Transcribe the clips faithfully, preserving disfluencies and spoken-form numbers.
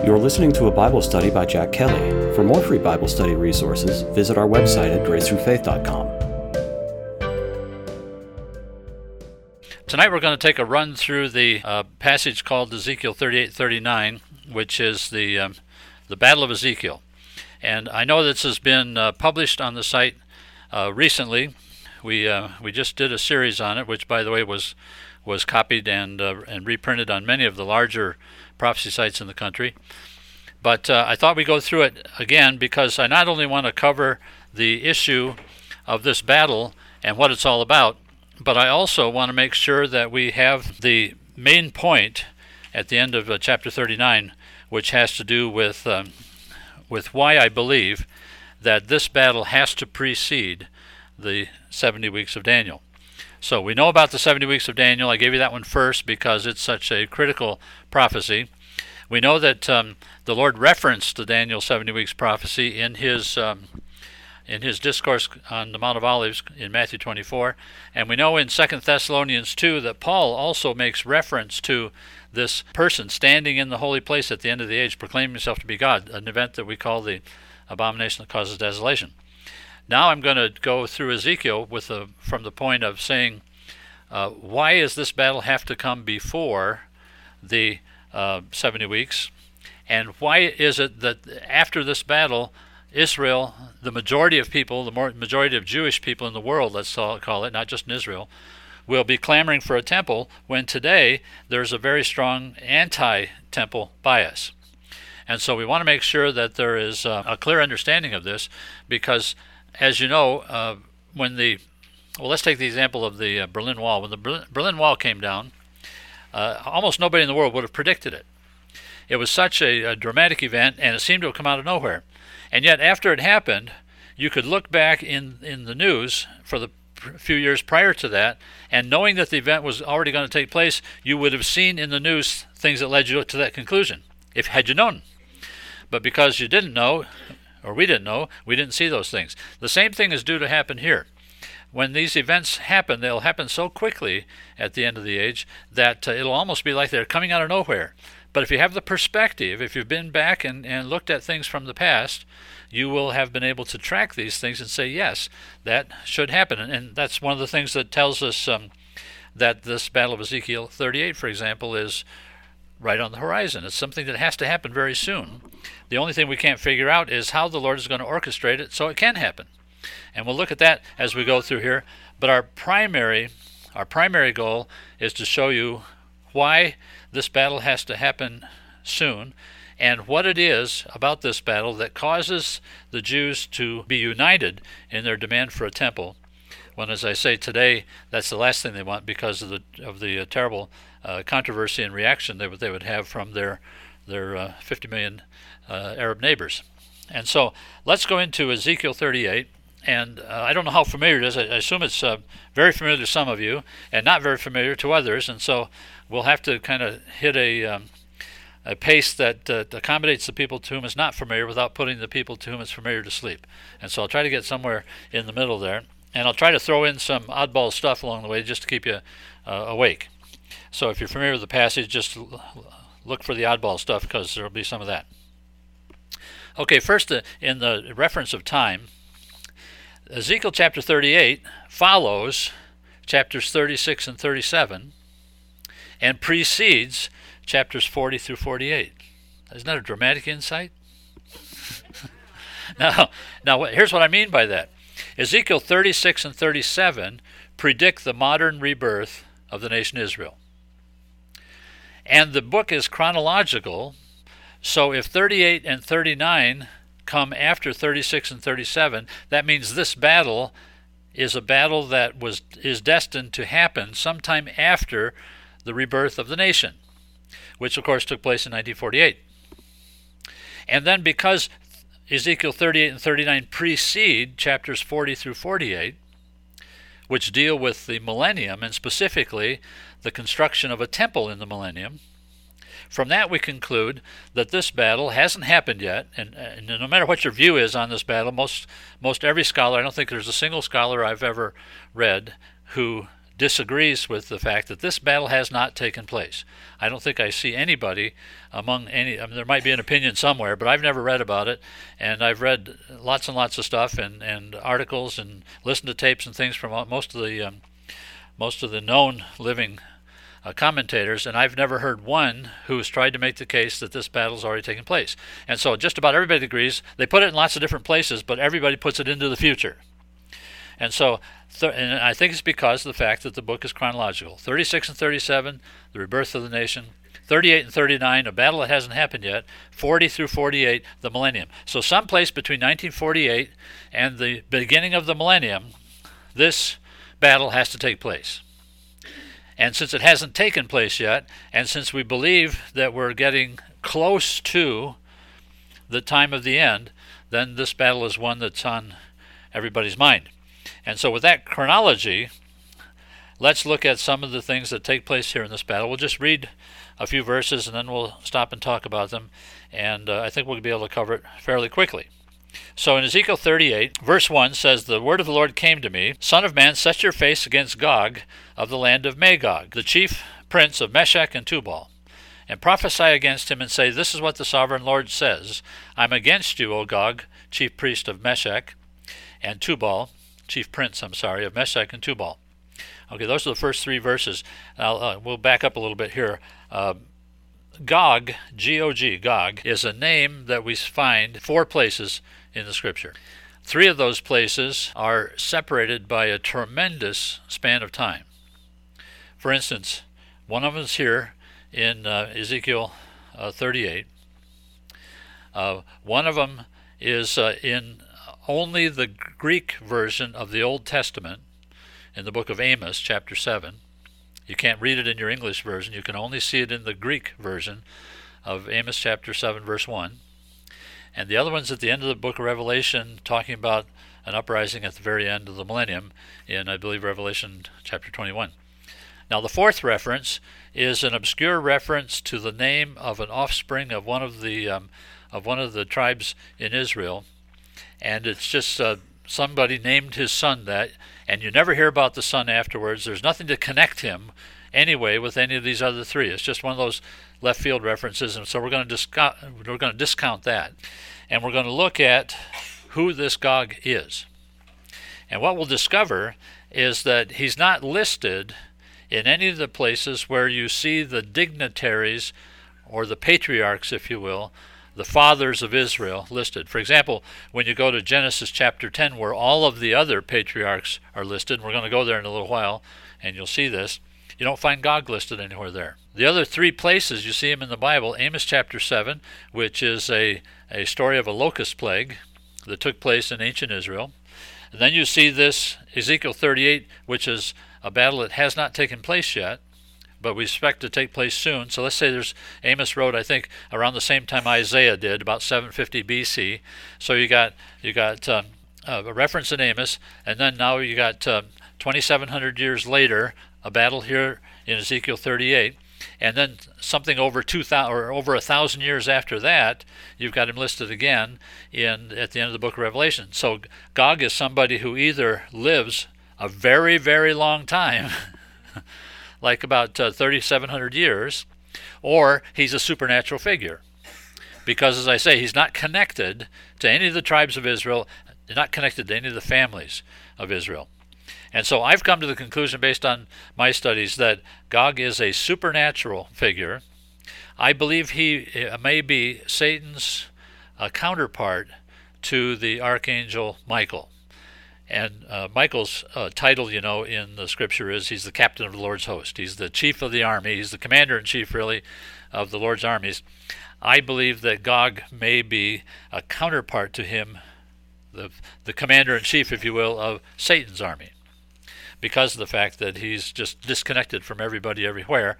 You're listening to a Bible study by Jack Kelly. For more free Bible study resources, visit our website at grace through faith dot com. Tonight we're going to take a run through the uh, passage called Ezekiel thirty-eight thirty-nine, which is the um, the Battle of Ezekiel. And I know this has been uh, published on the site uh, recently. We uh, we just did a series on it, which, by the way, was was copied and uh, and reprinted on many of the larger prophecy sites in the country. But uh, I thought we'd go through it again because I not only want to cover the issue of this battle and what it's all about, but I also want to make sure that we have the main point at the end of uh, chapter thirty-nine, which has to do with um, with why I believe that this battle has to precede the seventy weeks of Daniel. So we know about the seventy weeks of Daniel. I gave you that one first because it's such a critical prophecy. We know that um, the Lord referenced the Daniel seventy weeks prophecy in his um, in his discourse on the Mount of Olives in Matthew twenty-four. And we know in Second Thessalonians two that Paul also makes reference to this person standing in the holy place at the end of the age, proclaiming himself to be God, an event that we call the abomination that causes desolation. Now I'm going to go through Ezekiel with a, from the point of saying, uh, why does this battle have to come before the uh, seventy weeks? And why is it that after this battle, Israel, the majority of people, the more, majority of Jewish people in the world, let's call it, not just in Israel, will be clamoring for a temple when today there's a very strong anti-temple bias? And so we want to make sure that there is uh, a clear understanding of this because, as you know, uh, when the, well, let's take the example of the uh, Berlin Wall. When the Berlin, Berlin Wall came down, uh, almost nobody in the world would have predicted it. It was such a, a dramatic event, and it seemed to have come out of nowhere. And yet, after it happened, you could look back in, in the news for the pr- few years prior to that, and knowing that the event was already going to take place, you would have seen in the news things that led you to that conclusion, if had you known. But because you didn't know, or we didn't know, we didn't see those things. The same thing is due to happen here. When these events happen, they'll happen so quickly at the end of the age that uh, it'll almost be like they're coming out of nowhere. But if you have the perspective, if you've been back and, and looked at things from the past, you will have been able to track these things and say, yes, that should happen. And, and that's one of the things that tells us um, that this Battle of Ezekiel thirty-eight, for example, is right on the horizon. It's something that has to happen very soon. The only thing we can't figure out is how the Lord is going to orchestrate it so it can happen. And we'll look at that as we go through here. But our primary, our primary goal is to show you why this battle has to happen soon and what it is about this battle that causes the Jews to be united in their demand for a temple, when, as I say today, that's the last thing they want because of the of the uh, terrible uh, controversy and reaction they would they would have from their their uh, fifty million uh, Arab neighbors. And so let's go into Ezekiel thirty-eight. And uh, I don't know how familiar it is. I, I assume it's uh, very familiar to some of you and not very familiar to others. And so we'll have to kind of hit a um, a pace that uh, accommodates the people to whom it's not familiar without putting the people to whom it's familiar to sleep. And so I'll try to get somewhere in the middle there. And I'll try to throw in some oddball stuff along the way just to keep you uh, awake. So if you're familiar with the passage, just l- look for the oddball stuff because there will be some of that. Okay, first uh, in the reference of time, Ezekiel chapter thirty-eight follows chapters thirty-six and thirty-seven and precedes chapters forty through forty-eight. Isn't that a dramatic insight? now, now, here's what I mean by that. Ezekiel thirty-six and thirty-seven predict the modern rebirth of the nation Israel. And the book is chronological, so if thirty-eight and thirty-nine come after thirty-six and thirty-seven, that means this battle is a battle that was is destined to happen sometime after the rebirth of the nation, which of course took place in nineteen forty-eight. And then because Ezekiel thirty-eight and thirty-nine precede chapters forty through forty-eight, which deal with the millennium and specifically the construction of a temple in the millennium, from that we conclude that this battle hasn't happened yet, and, and no matter what your view is on this battle, most most every scholar, I don't think there's a single scholar I've ever read who disagrees with the fact that this battle has not taken place. I don't think I see anybody among any, I mean, there might be an opinion somewhere, but I've never read about it, and I've read lots and lots of stuff and, and articles and listened to tapes and things from most of the um, most of the known living uh, commentators, and I've never heard one who's tried to make the case that this battle's already taken place. And so just about everybody agrees. They put it in lots of different places, but everybody puts it into the future. And so, th- and I think it's because of the fact that the book is chronological. thirty-six and thirty-seven, the rebirth of the nation. thirty-eight and thirty-nine, a battle that hasn't happened yet. forty through forty-eight, the millennium. So someplace between nineteen forty-eight and the beginning of the millennium, this battle has to take place. And since it hasn't taken place yet, and since we believe that we're getting close to the time of the end, then this battle is one that's on everybody's mind. And so with that chronology, let's look at some of the things that take place here in this battle. We'll just read a few verses and then we'll stop and talk about them, and uh, I think we'll be able to cover it fairly quickly. So in Ezekiel thirty-eight, verse one says, "The word of the Lord came to me, Son of man, set your face against Gog of the land of Magog, the chief prince of Meshech and Tubal, and prophesy against him and say, This is what the sovereign Lord says, I'm against you, O Gog, chief priest of Meshech and Tubal, chief prince, I'm sorry, of Meshech and Tubal." Okay, those are the first three verses. Now, uh, we'll back up a little bit here. Uh, Gog, G O G, Gog, is a name that we find four places in the Scripture. Three of those places are separated by a tremendous span of time. For instance, one of them is here in uh, Ezekiel uh, thirty-eight. Uh, one of them is uh, in only the Greek version of the Old Testament, in the book of Amos, chapter seven. You can't read it in your English version. You can only see it in the Greek version of Amos chapter seven, verse one. And the other one's at the end of the book of Revelation, talking about an uprising at the very end of the millennium in, I believe, Revelation chapter twenty-one. Now, the fourth reference is an obscure reference to the name of an offspring of one of the um, of one of the tribes in Israel, and it's just uh, somebody named his son that, and you never hear about the son afterwards. There's nothing to connect him anyway with any of these other three. It's just one of those left field references, and so we're going to discount we're going to discount that, and we're going to look at who this Gog is. And what we'll discover is that he's not listed in any of the places where you see the dignitaries or the patriarchs, if you will, the fathers of Israel listed. For example, when you go to Genesis chapter ten, where all of the other patriarchs are listed, and we're going to go there in a little while, and you'll see this, you don't find Gog listed anywhere there. The other three places you see him in the Bible, Amos chapter seven, which is a, a story of a locust plague that took place in ancient Israel. And then you see this Ezekiel thirty-eight, which is a battle that has not taken place yet, but we expect to take place soon. So let's say there's, Amos wrote, I think, around the same time Isaiah did, about seven fifty B C. So you got you got um, a reference in Amos, and then now you got uh, twenty-seven hundred years later, a battle here in Ezekiel thirty-eight, and then something over two thousand or over a thousand years after that, you've got him listed again in at the end of the book of Revelation. So Gog is somebody who either lives a very, very long time, like about uh, thirty-seven hundred years, or he's a supernatural figure. Because, as I say, he's not connected to any of the tribes of Israel, not connected to any of the families of Israel. And so I've come to the conclusion, based on my studies, that Gog is a supernatural figure. I believe he may be Satan's uh, counterpart to the archangel Michael. And uh, Michael's uh, title, you know, in the scripture is he's the captain of the Lord's host. He's the chief of the army. He's the commander-in-chief, really, of the Lord's armies. I believe that Gog may be a counterpart to him, the, the commander-in-chief, if you will, of Satan's army, because of the fact that he's just disconnected from everybody everywhere.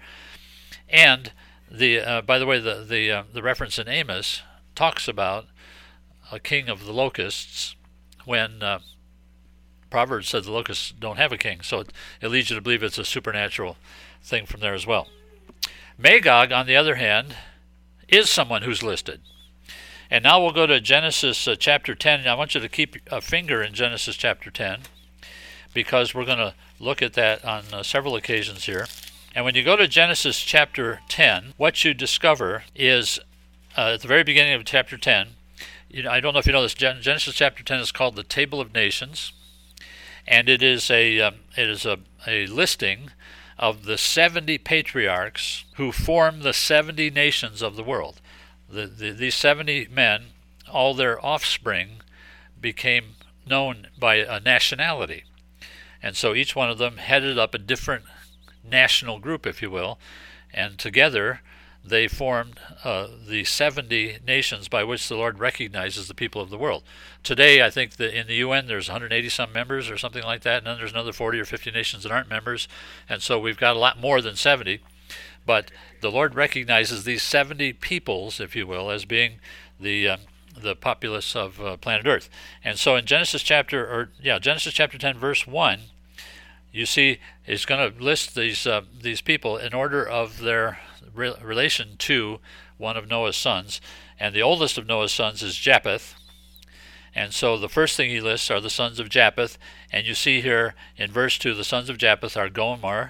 And the uh, by the way, the the uh, the reference in Amos talks about a king of the locusts, when uh, Proverbs said the locusts don't have a king, so it, it leads you to believe it's a supernatural thing from there as well. Magog, on the other hand, is someone who's listed. And now we'll go to Genesis uh, chapter ten. I want you to keep a finger in Genesis chapter ten, because we're going to look at that on uh, several occasions here. And when you go to Genesis chapter ten, what you discover is uh, at the very beginning of chapter ten, you know, I don't know if you know this, Gen- Genesis chapter ten is called the Table of Nations, and it is a um, it is a, a listing of the seventy patriarchs who form the seventy nations of the world. The, the, these seventy men, all their offspring, became known by a nationality. And so each one of them headed up a different national group, if you will, and together they formed uh, the seventy nations by which the Lord recognizes the people of the world. Today, I think that in the U N there's one hundred eighty some members or something like that, and then there's another forty or fifty nations that aren't members, and so we've got a lot more than seventy. But the Lord recognizes these seventy peoples, if you will, as being the um, the populace of uh, planet Earth. And so in Genesis chapter, or yeah, Genesis chapter ten, verse one, you see it's going to list these uh, these people in order of their re- relation to one of Noah's sons, and the oldest of Noah's sons is Japheth. And so the first thing he lists are the sons of Japheth, and you see here in verse two, the sons of Japheth are Gomer,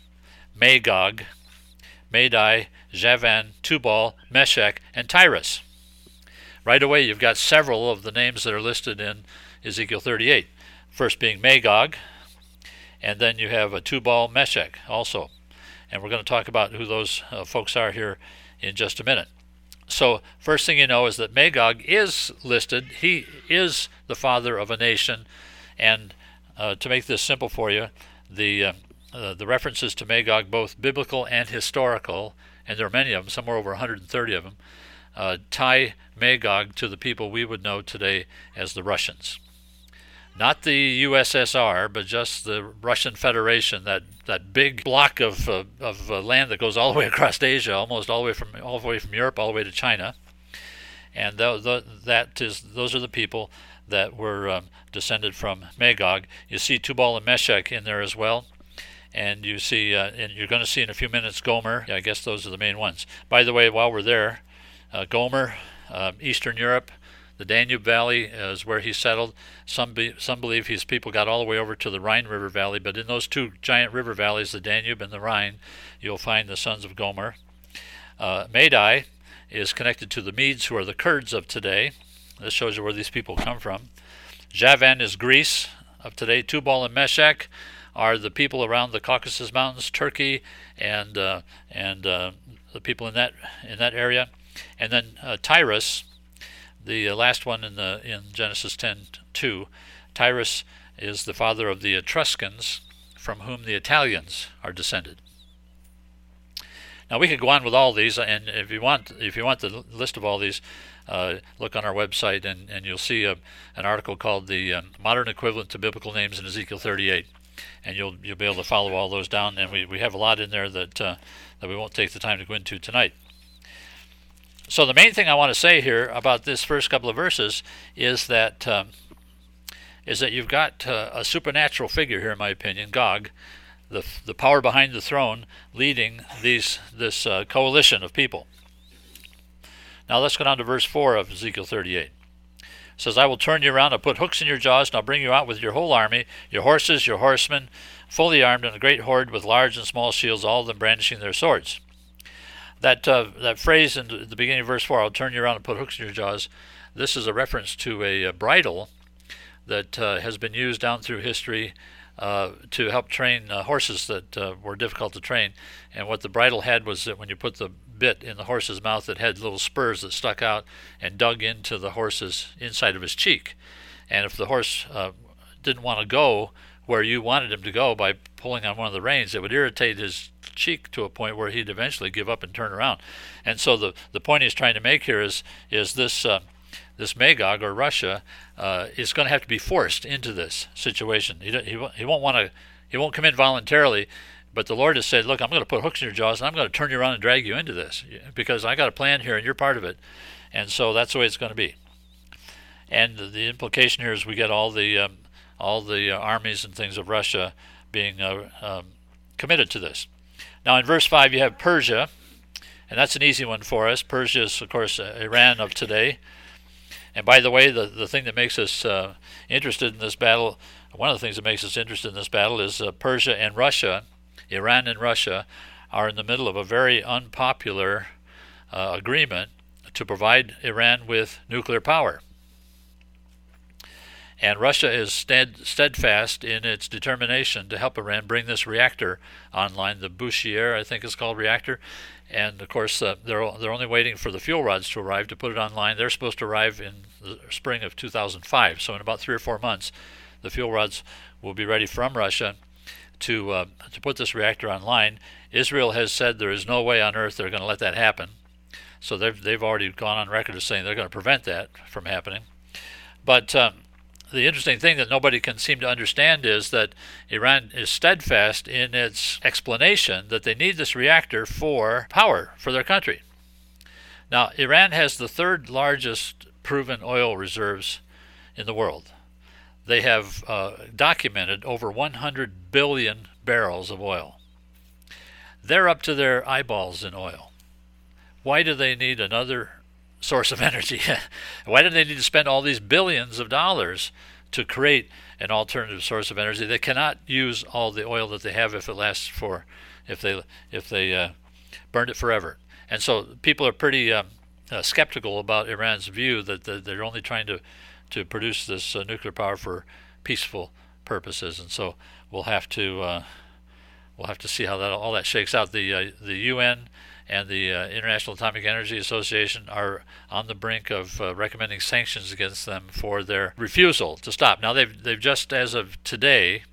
Magog, Madai, Javan, Tubal, Meshech, and Tyrus. Right away you've got several of the names that are listed in Ezekiel thirty-eight. First being Magog, and then you have a Tubal, Meshech also. And we're going to talk about who those uh, folks are here in just a minute. So first thing you know is that Magog is listed. He is the father of a nation. And uh, to make this simple for you, the uh, uh, the references to Magog, both biblical and historical, and there are many of them, somewhere over one hundred thirty of them, uh, tie Magog to the people we would know today as the Russians. Not the U S S R, but just the Russian Federation, that, that big block of uh, of uh, land that goes all the way across Asia, almost all the way from all the way from Europe all the way to China. And th- th- that is those are the people that were um, descended from Magog. You see Tubal and Meshech in there as well, and you see, uh, and you're going to see in a few minutes Gomer. Yeah, I guess those are the main ones. By the way, while we're there, uh, Gomer, uh, Eastern Europe. The Danube Valley is where he settled. Some be, some believe his people got all the way over to the Rhine River Valley, but in those two giant river valleys, the Danube and the Rhine, you'll find the sons of Gomer. Uh, Madai is connected to the Medes, who are the Kurds of today. This shows you where these people come from. Javan is Greece of today. Tubal and Meshech are the people around the Caucasus Mountains, Turkey, and uh, and uh, the people in that in that area. And then uh, Tyrus, the last one in the in Genesis ten two, Tyrus is the father of the Etruscans, from whom the Italians are descended. Now we could go on with all these, and if you want, if you want the list of all these, uh, look on our website, and, and you'll see a, an article called "The um, Modern Equivalent to Biblical Names in Ezekiel thirty-eight," and you'll you'll be able to follow all those down. And we, we have a lot in there that uh, that we won't take the time to go into tonight. So the main thing I want to say here about this first couple of verses is that um, is that you've got uh, a supernatural figure here, in my opinion, Gog, the the power behind the throne, leading these this uh, coalition of people. Now let's go down to verse four of Ezekiel thirty-eight. It says, "I will turn you around, I'll put hooks in your jaws, and I'll bring you out with your whole army, your horses, your horsemen, fully armed, and a great horde with large and small shields, all of them brandishing their swords." That uh, that phrase in the beginning of verse four, "I'll turn you around and put hooks in your jaws," this is a reference to a, a bridle that uh, has been used down through history uh, to help train uh, horses that uh, were difficult to train. And what the bridle had was that when you put the bit in the horse's mouth, it had little spurs that stuck out and dug into the horse's inside of his cheek. And if the horse uh, didn't want to go where you wanted him to go by pulling on one of the reins, it would irritate his cheek to a point where he'd eventually give up and turn around. And so the the point he's trying to make here is is this uh, this Magog, or Russia, uh, is going to have to be forced into this situation. He he, he won't want to he won't come in voluntarily, but the Lord has said, "Look, I'm going to put hooks in your jaws, and I'm going to turn you around and drag you into this, because I got a plan here, and you're part of it." And so that's the way it's going to be. And the implication here is we get all the um, all the uh, armies and things of Russia being uh, um, committed to this. Now in verse five you have Persia, and that's an easy one for us. Persia is, of course, uh, Iran of today. And by the way, the, the thing that makes us uh, interested in this battle One of the things that makes us interested in this battle is uh, Persia and Russia, Iran and Russia, are in the middle of a very unpopular uh, agreement to provide Iran with nuclear power. And Russia is stead, steadfast in its determination to help Iran bring this reactor online, the Bushehr, I think it's called, reactor. And of course, uh, they're they're only waiting for the fuel rods to arrive to put it online. They're supposed to arrive in the spring of two thousand five. So in about three or four months, the fuel rods will be ready from Russia to uh, to put this reactor online. Israel has said there is no way on earth they're going to let that happen. So they've they've already gone on record as saying they're going to prevent that from happening. But um, the interesting thing that nobody can seem to understand is that Iran is steadfast in its explanation that they need this reactor for power for their country. Now, Iran has the third largest proven oil reserves in the world. They have uh, documented over one hundred billion barrels of oil. They're up to their eyeballs in oil. Why do they need another source of energy? Why do they need to spend all these billions of dollars to create an alternative source of energy? They cannot use all the oil that they have if it lasts for, if they if they uh, burned it forever. And so people are pretty um, uh, skeptical about Iran's view that the, they're only trying to to produce this uh, nuclear power for peaceful purposes. And so we'll have to uh, we'll have to see how that all that shakes out. The uh, the U N and the uh, International Atomic Energy Association are on the brink of uh, recommending sanctions against them for their refusal to stop. Now they've they've just as of today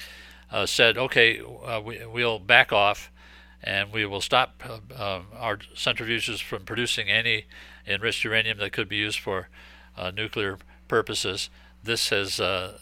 uh, said, okay, uh, we, we'll back off and we will stop uh, uh, our centrifuges from producing any enriched uranium that could be used for uh, nuclear purposes. This is uh,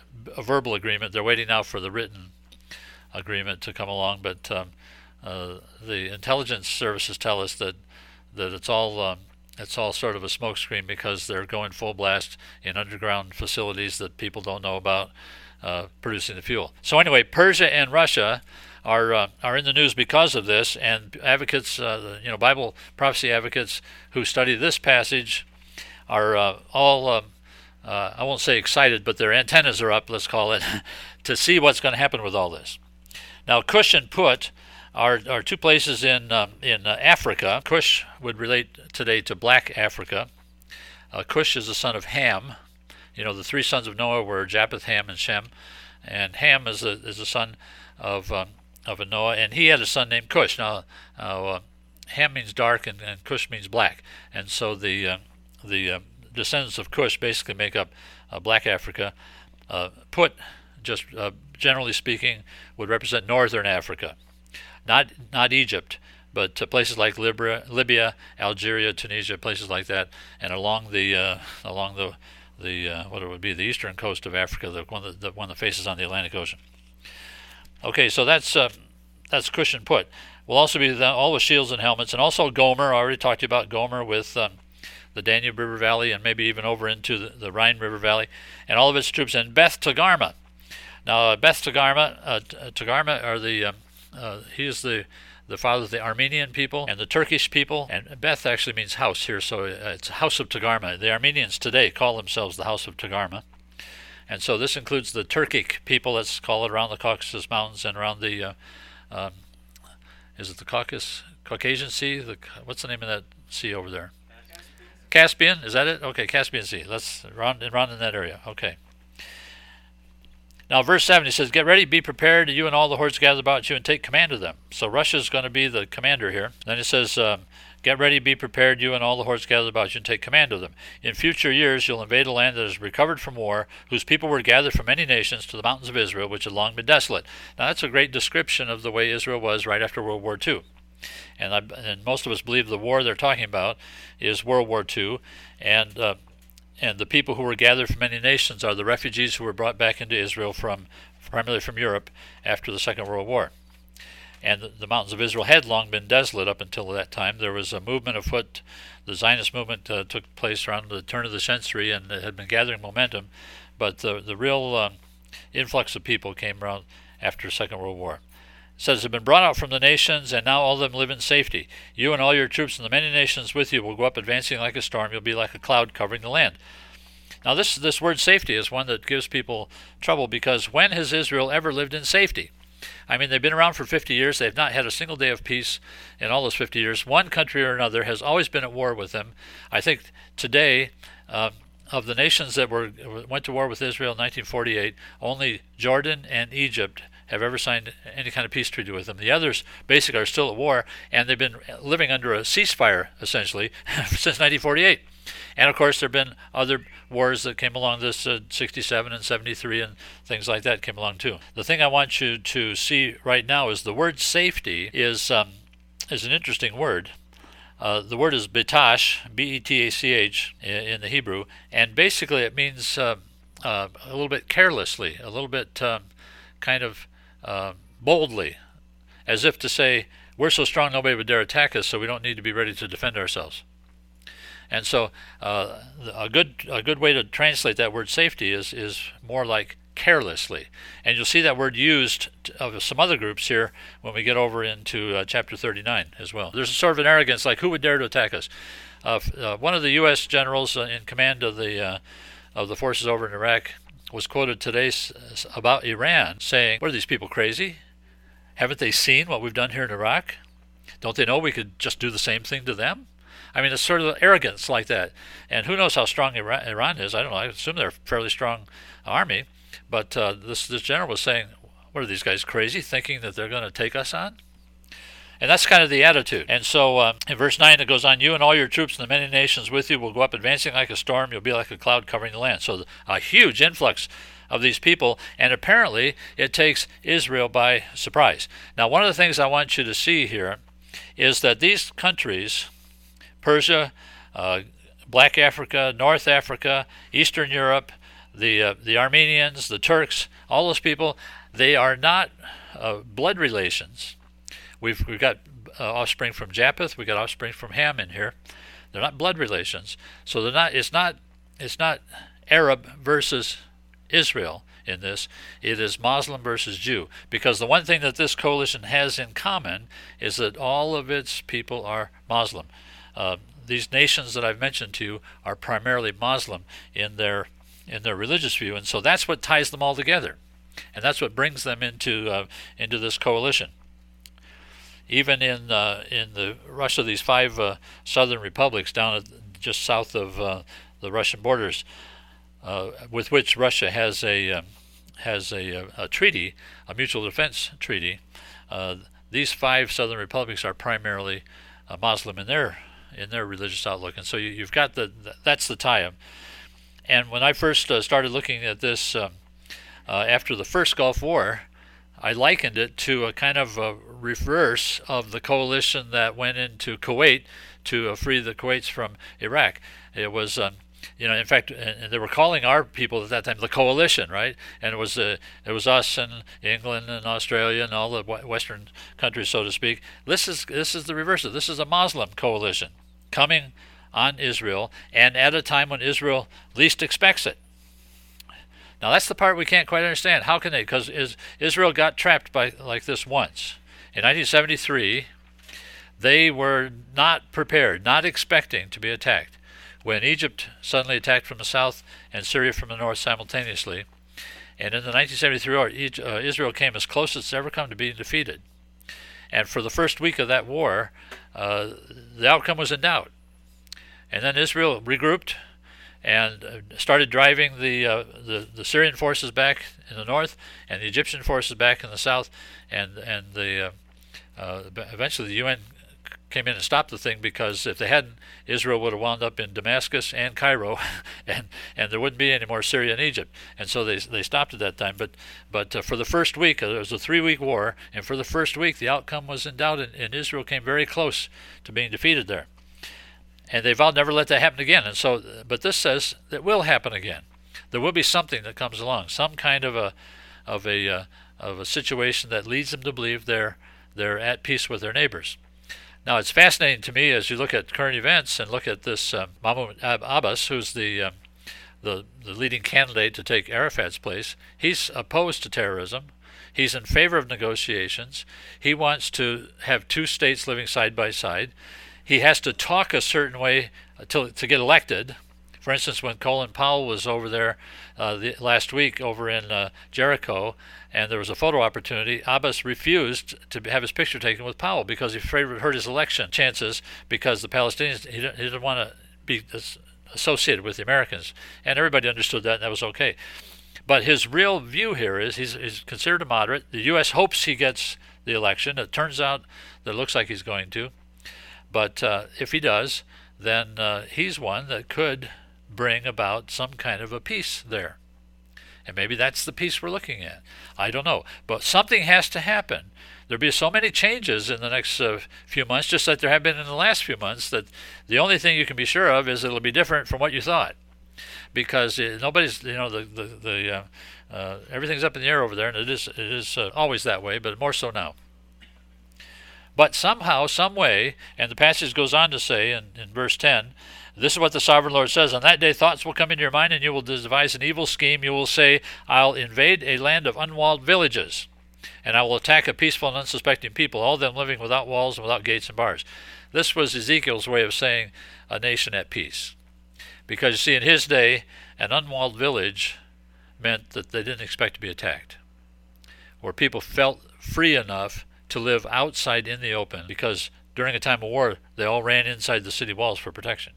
a verbal agreement. They're waiting now for the written agreement to come along, but um, Uh, the intelligence services tell us that that it's all um, it's all sort of a smokescreen because they're going full blast in underground facilities that people don't know about uh, producing the fuel. So anyway, Persia and Russia are uh, are in the news because of this, and advocates, uh, you know, Bible prophecy advocates who study this passage are uh, all uh, uh, I won't say excited, but their antennas are up, let's call it, to see what's going to happen with all this. Now, Cush and Put are, are two places in um, in uh, Africa. Cush would relate today to black Africa. Uh, Cush is the son of Ham. You know, the three sons of Noah were Japheth, Ham, and Shem. And Ham is a, is the son of um, of a Noah, and he had a son named Cush. Now, uh, Ham means dark, and, and Cush means black. And so the uh, the uh, descendants of Cush basically make up uh, black Africa. Uh, Put, just uh, generally speaking, would represent northern Africa. Not not Egypt, but uh, places like Libya, Libya, Algeria, Tunisia, places like that, and along the uh, along the the uh, what it would be the eastern coast of Africa, the one that the one that faces on the Atlantic Ocean. Okay, so that's uh, that's Cush and Put. Will also be the, all with shields and helmets, and also Gomer. I already talked to you about Gomer with um, the Danube River Valley, and maybe even over into the, the Rhine River Valley, and all of its troops, and Beth Togarmah. Now, uh, Beth Togarmah, uh, Togarmah are the um, uh, he is the the father of the Armenian people and the Turkish people, and Beth actually means house here, so it's House of Togarmah. The Armenians today call themselves the House of Togarmah, and so this includes the Turkic people, let's call it, around the Caucasus Mountains and around the, uh, um, is it the Caucasus, Caucasian Sea? The, what's the name of that sea over there? Caspian, is that it? Okay, Caspian Sea. Let's around, around in that area. Okay. Now, verse seven, he says, "Get ready, be prepared, you and all the hordes gathered about you, and take command of them." So Russia is going to be the commander here. Then it says, um, "Get ready, be prepared, you and all the hordes gathered about you, and take command of them. In future years you'll invade a land that is recovered from war, whose people were gathered from many nations to the mountains of Israel, which had long been desolate." Now, that's a great description of the way Israel was right after World War Two. And, I, and most of us believe the war they're talking about is World War Two, and uh, and the people who were gathered from many nations are the refugees who were brought back into Israel from primarily from Europe after the Second World War. And the, the mountains of Israel had long been desolate up until that time. There was a movement afoot. The Zionist movement uh, took place around the turn of the century, and it had been gathering momentum, but the, the real um, influx of people came around after the Second World War. It says, "Have been brought out from the nations, and now all of them live in safety. You and all your troops and the many nations with you will go up advancing like a storm. You'll be like a cloud covering the land." Now this this word safety is one that gives people trouble, because when has Israel ever lived in safety? I mean, they've been around for fifty years. They've not had a single day of peace in all those fifty years. One country or another has always been at war with them. I think today, uh, of the nations that were went to war with Israel in nineteen forty-eight, only Jordan and Egypt have ever signed any kind of peace treaty with them. The others basically are still at war, and they've been living under a ceasefire, essentially, since nineteen forty-eight. And of course, there have been other wars that came along, this uh, sixty-seven and seventy-three and things like that came along too. The thing I want you to see right now is the word safety is um, is an interesting word. Uh, the word is betash, B E T A C H in, in the Hebrew, and basically it means uh, uh, a little bit carelessly, a little bit um, kind of uh, boldly, as if to say, we're so strong nobody would dare attack us, so we don't need to be ready to defend ourselves. And so uh, a good a good way to translate that word safety is is more like carelessly. And you'll see that word used of some other groups here when we get over into uh, chapter thirty-nine as well. There's a sort of an arrogance, like who would dare to attack us? Uh, uh, one of the U S generals uh, in command of the uh, of the forces over in Iraq was quoted today s- about Iran, saying, "What are these people, crazy? Haven't they seen what we've done here in Iraq? Don't they know we could just do the same thing to them?" I mean, it's sort of arrogance like that. And who knows how strong Iran, Iran is? I don't know. I assume they're a fairly strong army. But uh, this this general was saying, what are these guys, crazy, thinking that they're going to take us on? And that's kind of the attitude. And so um, in verse nine it goes on, you and all your troops and the many nations with you will go up advancing like a storm. You'll be like a cloud covering the land. So a huge influx of these people, and apparently it takes Israel by surprise. Now, one of the things I want you to see here is that these countries, Persia, uh, Black Africa, North Africa, Eastern Europe, the uh, the Armenians, the Turks, all those people, they are not uh, blood relations. We've we've got uh, offspring from Japheth, we've got offspring from Ham in here. They're not blood relations, so they're not. It's not. It's not Arab versus Israel in this. It is Muslim versus Jew, because the one thing that this coalition has in common is that all of its people are Muslim. Uh, these nations that I've mentioned to you are primarily Muslim in their in their religious view, and so that's what ties them all together, and that's what brings them into uh, into this coalition. Even in uh, in the Russia, these five uh, southern republics down at, just south of uh, the Russian borders, uh, with which Russia has a um, has a, a treaty, a mutual defense treaty. Uh, these five southern republics are primarily uh, Muslim in their in their religious outlook, and so you, you've got the that's the tie-up. And when I first uh, started looking at this um, uh, after the first Gulf War, I likened it to a kind of a reverse of the coalition that went into Kuwait to uh, free the Kuwaits from Iraq. It was, um, you know, in fact, and they were calling our people at that time the coalition, right? And it was uh, it was us and England and Australia and all the Western countries, so to speak. This is this is the reverse of this is a Muslim coalition coming on Israel, and at a time when Israel least expects it. Now that's the part we can't quite understand. How can they? Because is, Israel got trapped by like this once. In nineteen seventy-three, they were not prepared, not expecting to be attacked, when Egypt suddenly attacked from the south and Syria from the north simultaneously. And in the nineteen seventy-three war, uh, Israel came as close as it's ever come to being defeated. And for the first week of that war, uh, the outcome was in doubt. And then Israel regrouped and started driving the, uh, the the Syrian forces back in the north and the Egyptian forces back in the south, and and the uh, uh, eventually the U N came in and stopped the thing, because if they hadn't, Israel would have wound up in Damascus and Cairo, and and there wouldn't be any more Syria and Egypt, and so they they stopped at that time. But but uh, for the first week, uh, there was a three-week war, and for the first week the outcome was in doubt, and, and Israel came very close to being defeated there. And they vowed never let that happen again. And so, but this says that will happen again. There will be something that comes along, some kind of a, of a, uh, of a situation that leads them to believe they're they're at peace with their neighbors. Now, it's fascinating to me as you look at current events and look at this um, Mahmoud Abbas, who's the, um, the the leading candidate to take Arafat's place. He's opposed to terrorism. He's in favor of negotiations. He wants to have two states living side by side. He has to talk a certain way to, to get elected For instance, when Colin Powell was over there uh, the, last week over in uh, Jericho, and there was a photo opportunity, Abbas refused to have his picture taken with Powell because he afraid it would hurt his election chances, because the Palestinians, he didn't, he didn't want to be associated with the Americans. And everybody understood that, and that was okay. But his real view here is he's, he's considered a moderate. The U S hopes he gets the election. It turns out that it looks like he's going to. But uh, if he does, then uh, he's one that could bring about some kind of a peace there. And maybe that's the peace we're looking at. I don't know. But something has to happen. There'll be so many changes in the next uh, few months, just like there have been in the last few months, that the only thing you can be sure of is it'll be different from what you thought. Because uh, nobody's, you know, the the, the uh, uh, everything's up in the air over there, and it is it is uh, always that way, but more so now. But somehow, some way, and the passage goes on to say in, in verse ten, this is what the sovereign Lord says: on that day thoughts will come into your mind, and you will devise an evil scheme. You will say, I'll invade a land of unwalled villages, and I will attack a peaceful and unsuspecting people, all of them living without walls and without gates and bars. This was Ezekiel's way of saying a nation at peace. Because, you see, in his day, an unwalled village meant that they didn't expect to be attacked, where people felt free enough to live outside in the open, because during a time of war, they all ran inside the city walls for protection.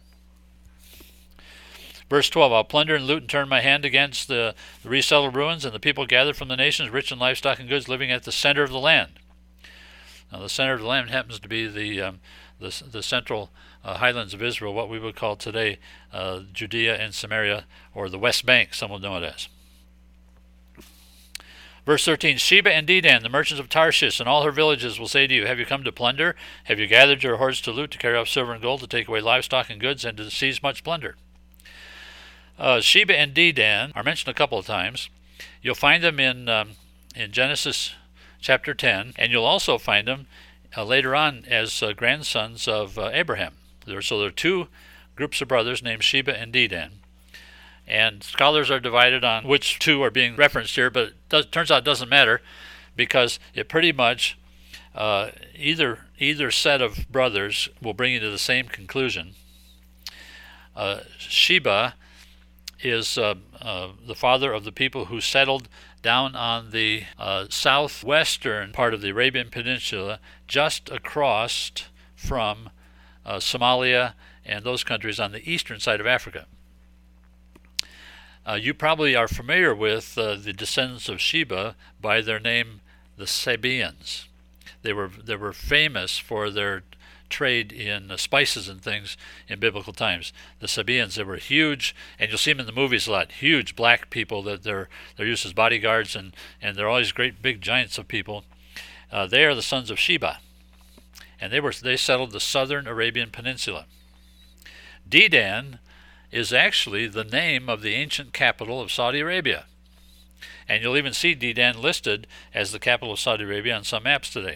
Verse twelve, I'll plunder and loot and turn my hand against the, the resettled ruins, and the people gathered from the nations, rich in livestock and goods, living at the center of the land. Now, the center of the land happens to be the um, the, the central uh, highlands of Israel, what we would call today uh, Judea and Samaria, or the West Bank, some will know it as. Verse thirteen, Sheba and Dedan, the merchants of Tarshish, and all her villages will say to you, have you come to plunder? Have you gathered your hordes to loot, to carry off silver and gold, to take away livestock and goods, and to seize much plunder? Uh, Sheba and Dedan are mentioned a couple of times. You'll find them in um, in Genesis chapter ten, and you'll also find them uh, later on as uh, grandsons of uh, Abraham. There, so there are two groups of brothers named Sheba and Dedan. And scholars are divided on which two are being referenced here, but it does, turns out it doesn't matter, because it pretty much, uh, either either set of brothers will bring you to the same conclusion. Uh, Sheba is uh, uh, the father of the people who settled down on the uh, southwestern part of the Arabian Peninsula, just across from uh, Somalia and those countries on the eastern side of Africa. Uh, you probably are familiar with uh, the descendants of Sheba by their name, the Sabaeans. They were they were famous for their trade in uh, spices and things in biblical times. The Sabaeans, they were huge, and you'll see them in the movies a lot. Huge black people that they're they're used as bodyguards, and and they're always great big giants of people. Uh, they are the sons of Sheba, and they were they settled the southern Arabian Peninsula. Dedan is actually the name of the ancient capital of Saudi Arabia. And you'll even see Dedan listed as the capital of Saudi Arabia on some maps today.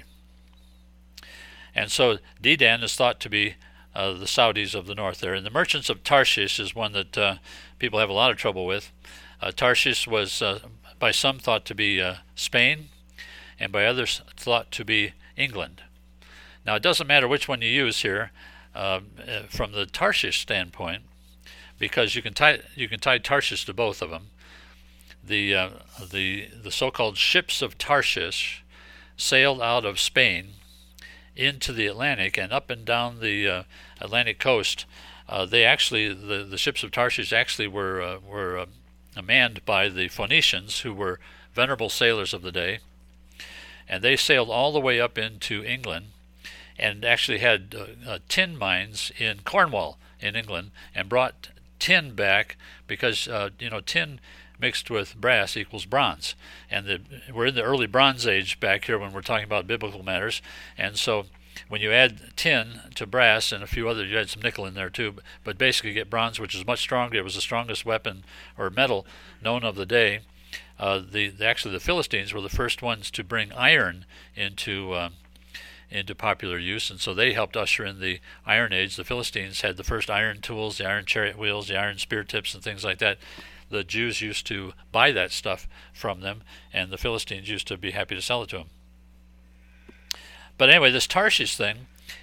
And so Dedan is thought to be uh, the Saudis of the north there. And the merchants of Tarshish is one that uh, people have a lot of trouble with. Uh, Tarshish was uh, by some thought to be uh, Spain, and by others thought to be England. Now, it doesn't matter which one you use here uh, from the Tarshish standpoint, because you can tie you can tie Tarshish to both of them. The uh, the the so-called ships of Tarshish sailed out of Spain into the Atlantic and up and down the uh, Atlantic coast. Uh, they actually the, the ships of Tarshish actually were uh, were uh, manned by the Phoenicians, who were venerable sailors of the day, and they sailed all the way up into England, and actually had uh, uh, tin mines in Cornwall in England, and brought tin back, because uh, you know tin mixed with brass equals bronze, and the, we're in the early Bronze Age back here when we're talking about biblical matters. And so when you add tin to brass and a few others, you add some nickel in there too, but basically get bronze, which is much stronger. It was the strongest weapon or metal known of the day. Uh, the, the actually the Philistines were the first ones to bring iron into uh, into popular use, and so they helped usher in the Iron Age. The Philistines had the first iron tools, the iron chariot wheels, the iron spear tips, and things like that. The Jews used to buy that stuff from them, and the Philistines used to be happy to sell it to them. But anyway, this Tarshish thing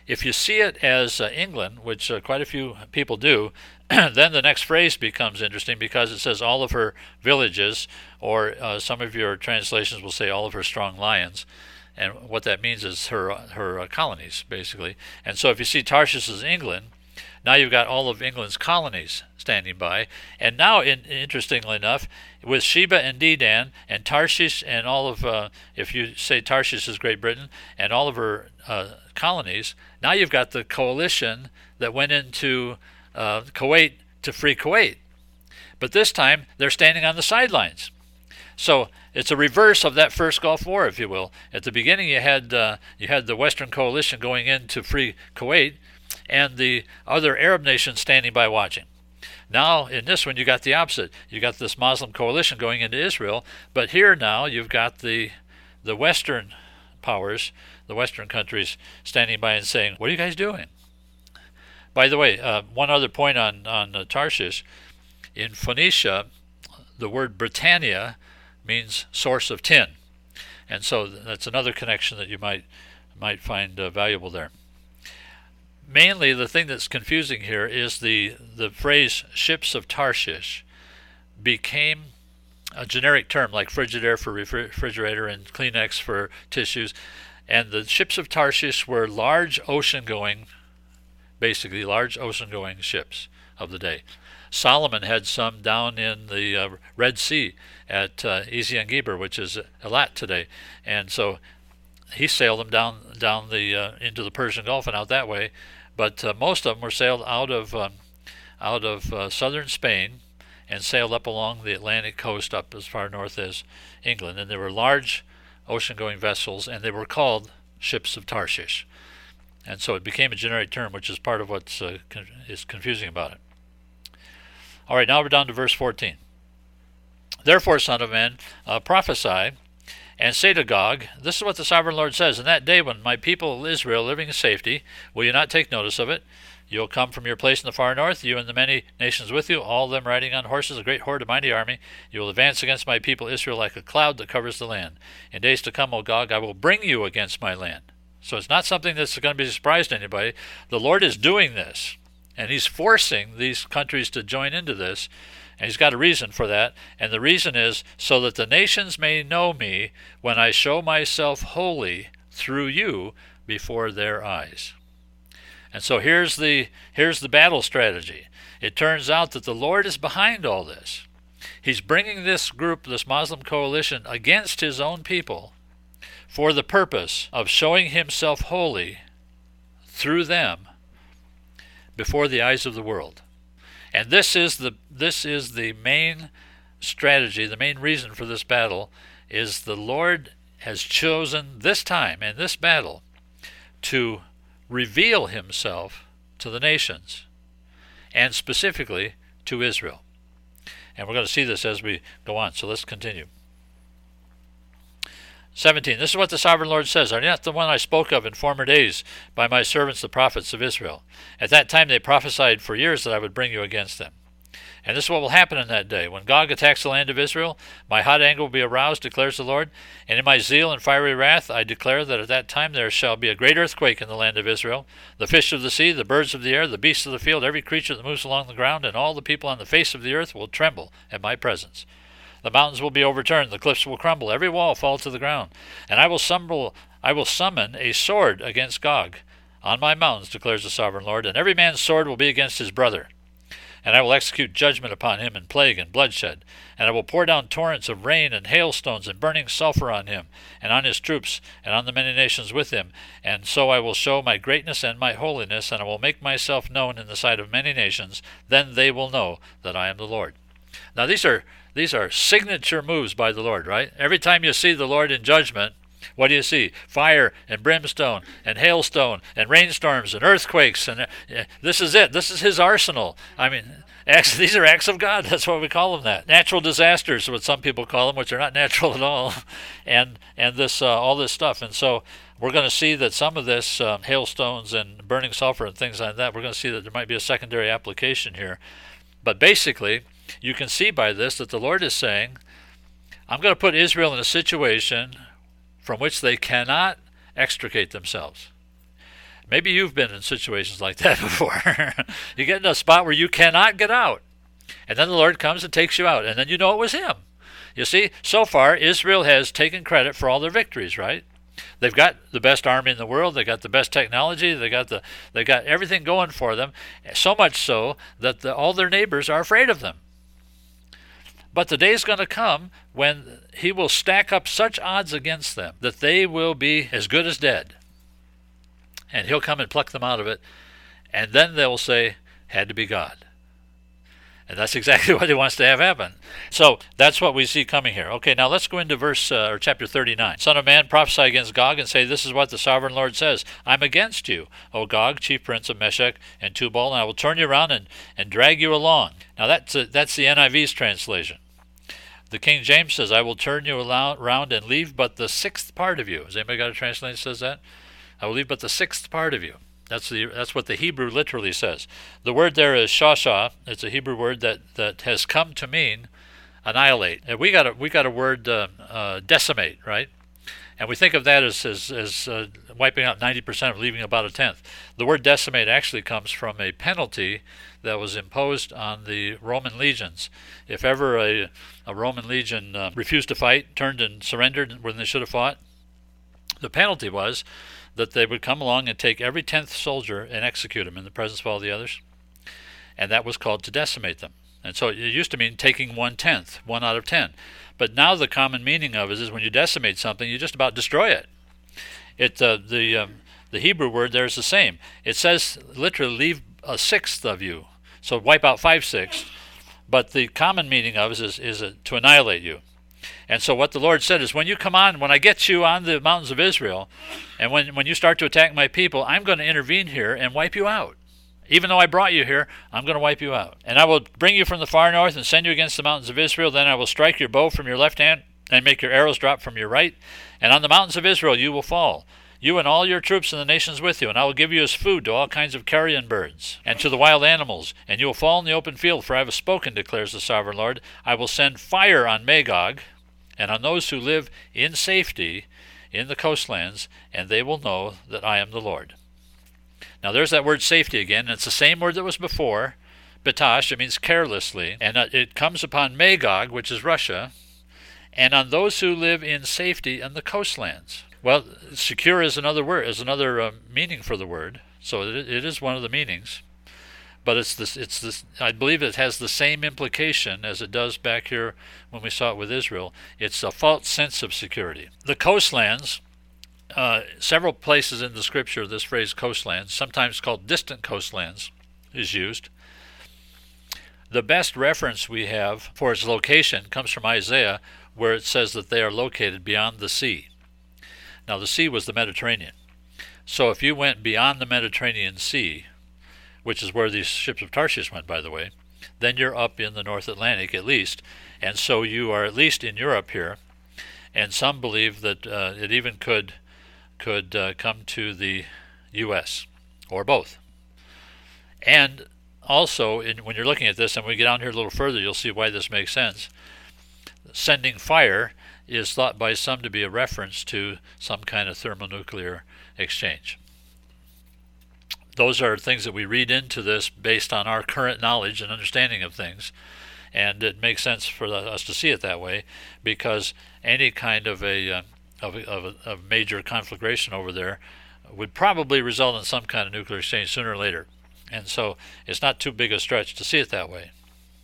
if you see it as uh, England, which uh, quite a few people do, then the next phrase becomes interesting because it says all of her villages, or uh, some of your translations will say all of her strong lions. And what that means is her her uh, colonies, basically. And so if you see Tarshish as England, now you've got all of England's colonies standing by. And now, in, interestingly enough, with Sheba and Dedan and Tarshish and all of, uh, if you say Tarshish is Great Britain, and all of her uh, colonies, now you've got the coalition that went into uh, Kuwait to free Kuwait. But this time, they're standing on the sidelines. So it's a reverse of that first Gulf War, if you will. At the beginning, you had uh, you had the Western coalition going in to free Kuwait, and the other Arab nations standing by watching. Now, in this one, you got the opposite. You got this Muslim coalition going into Israel, but here now you've got the the Western powers, the Western countries, standing by and saying, "What are you guys doing?" By the way, uh, one other point on on uh, Tarshish, in Phoenicia, the word Britannia means source of tin, and so that's another connection that you might might find uh, valuable there. Mainly, the thing that's confusing here is the the phrase "ships of Tarshish" became a generic term, like Frigidaire for refrigerator and Kleenex for tissues, and the ships of Tarshish were large ocean-going, basically large ocean-going ships of the day. Solomon had some down in the uh, Red Sea at uh, Ezion Geber, which is Eilat today, and so he sailed them down down the uh, into the Persian Gulf and out that way. But uh, most of them were sailed out of um, out of uh, southern Spain and sailed up along the Atlantic coast up as far north as England, and they were large ocean-going vessels, and they were called ships of Tarshish. And so it became a generic term, which is part of what uh, con- is confusing about it. All right, now we're down to verse fourteen. Therefore, son of man, uh, prophesy, and say to Gog, this is what the sovereign Lord says, in that day when my people Israel living in safety, will you not take notice of it? You will come from your place in the far north, you and the many nations with you, all of them riding on horses, a great horde, a mighty army. You will advance against my people Israel like a cloud that covers the land. In days to come, O Gog, I will bring you against my land. So it's not something that's going to be a surprise to anybody. The Lord is doing this, and he's forcing these countries to join into this, and he's got a reason for that. And the reason is so that the nations may know me when I show myself holy through you before their eyes. And so here's the here's the battle strategy. It turns out that the Lord is behind all this. He's bringing this group, this Muslim coalition, against his own people for the purpose of showing himself holy through them before the eyes of the world. And this is the this is the main strategy, the main reason for this battle, is the Lord has chosen this time and this battle to reveal himself to the nations, and specifically to Israel. And we're going to see this as we go on, so let's continue. seventeen. This is what the sovereign Lord says. Are you not the one I spoke of in former days by my servants the prophets of Israel? At that time they prophesied for years that I would bring you against them. And this is what will happen in that day. When Gog attacks the land of Israel, my hot anger will be aroused, declares the Lord. And in my zeal and fiery wrath I declare that at that time there shall be a great earthquake in the land of Israel. The fish of the sea, the birds of the air, the beasts of the field, every creature that moves along the ground, and all the people on the face of the earth will tremble at my presence. The mountains will be overturned, the cliffs will crumble, every wall fall to the ground. And I will summon, I will summon a sword against Gog on my mountains, declares the sovereign Lord, and every man's sword will be against his brother. And I will execute judgment upon him in plague and bloodshed. And I will pour down torrents of rain and hailstones and burning sulfur on him, and on his troops, and on the many nations with him. And so I will show my greatness and my holiness, and I will make myself known in the sight of many nations. Then they will know that I am the Lord. Now these are these are signature moves by the Lord, right? Every time you see the Lord in judgment, what do you see? Fire and brimstone and hailstone and rainstorms and earthquakes. And uh, this is it. This is his arsenal. I mean, acts, these are acts of God. That's why we call them that. Natural disasters, what some people call them, which are not natural at all. And and this uh, all this stuff. And so we're going to see that some of this, um, hailstones and burning sulfur and things like that, we're going to see that there might be a secondary application here. But basically, you can see by this that the Lord is saying, I'm going to put Israel in a situation from which they cannot extricate themselves. Maybe you've been in situations like that before. You get in a spot where you cannot get out. And then the Lord comes and takes you out. And then you know it was him. You see, so far, Israel has taken credit for all their victories, right? They've got the best army in the world. They got the best technology. They got the they got everything going for them. So much so that the, all their neighbors are afraid of them. But the day is going to come when he will stack up such odds against them that they will be as good as dead. And he'll come and pluck them out of it. And then they'll say, had to be God. And that's exactly what he wants to have happen. So that's what we see coming here. Okay, now let's go into verse uh, or chapter thirty-nine. Son of man, prophesy against Gog and say, this is what the sovereign Lord says. I'm against you, O Gog, chief prince of Meshech and Tubal, and I will turn you around and, and drag you along. Now that's, a, that's the N I V's translation. The King James says, I will turn you around and leave but the sixth part of you. Has anybody got a translation that says that? I will leave but the sixth part of you. That's the that's what the Hebrew literally says. The word there is shasha. It's a Hebrew word that, that has come to mean annihilate. And we got a we got a word uh, uh, decimate, right? And we think of that as as, as uh, wiping out ninety percent of leaving about a tenth. The word decimate actually comes from a penalty that was imposed on the Roman legions. If ever a, a Roman legion uh, refused to fight, turned and surrendered when they should have fought, the penalty was that they would come along and take every tenth soldier and execute him in the presence of all the others. And that was called to decimate them. And so it used to mean taking one-tenth, one out of ten. But now the common meaning of it is when you decimate something, you just about destroy it. It uh, the um, the Hebrew word there is the same. It says literally leave a sixth of you. So wipe out five-sixths. But the common meaning of it is, is uh, to annihilate you. And so what the Lord said is, when you come on, when I get you on the mountains of Israel, and when, when you start to attack my people, I'm going to intervene here and wipe you out. Even though I brought you here, I'm going to wipe you out. And I will bring you from the far north and send you against the mountains of Israel. Then I will strike your bow from your left hand and make your arrows drop from your right. And on the mountains of Israel you will fall, you and all your troops and the nations with you. And I will give you as food to all kinds of carrion birds and to the wild animals. And you will fall in the open field, for I have spoken, declares the sovereign Lord. I will send fire on Magog and on those who live in safety in the coastlands, and they will know that I am the Lord. Now there's that word safety again, and it's the same word that was before, batash. It means carelessly, and it comes upon Magog, which is Russia, and on those who live in safety in the coastlands. Well, secure is another word, is another uh, meaning for the word, so it, it is one of the meanings. But it's this, it's this, I believe it has the same implication as it does back here when we saw it with Israel. It's a false sense of security. The coastlands, uh, several places in the scripture, this phrase coastlands, sometimes called distant coastlands, is used. The best reference we have for its location comes from Isaiah, where it says that they are located beyond the sea. Now the sea was the Mediterranean. So if you went beyond the Mediterranean Sea, which is where these ships of Tarshish went, by the way, then you're up in the North Atlantic at least. And so you are at least in Europe here. And some believe that uh, it even could could uh, come to the U S or both. And also, in, when you're looking at this, and we get down here a little further, you'll see why this makes sense. Sending fire is thought by some to be a reference to some kind of thermonuclear exchange. Those are things that we read into this based on our current knowledge and understanding of things, and it makes sense for us to see it that way, because any kind of a uh, of a, of a, of major conflagration over there would probably result in some kind of nuclear exchange sooner or later, and so it's not too big a stretch to see it that way.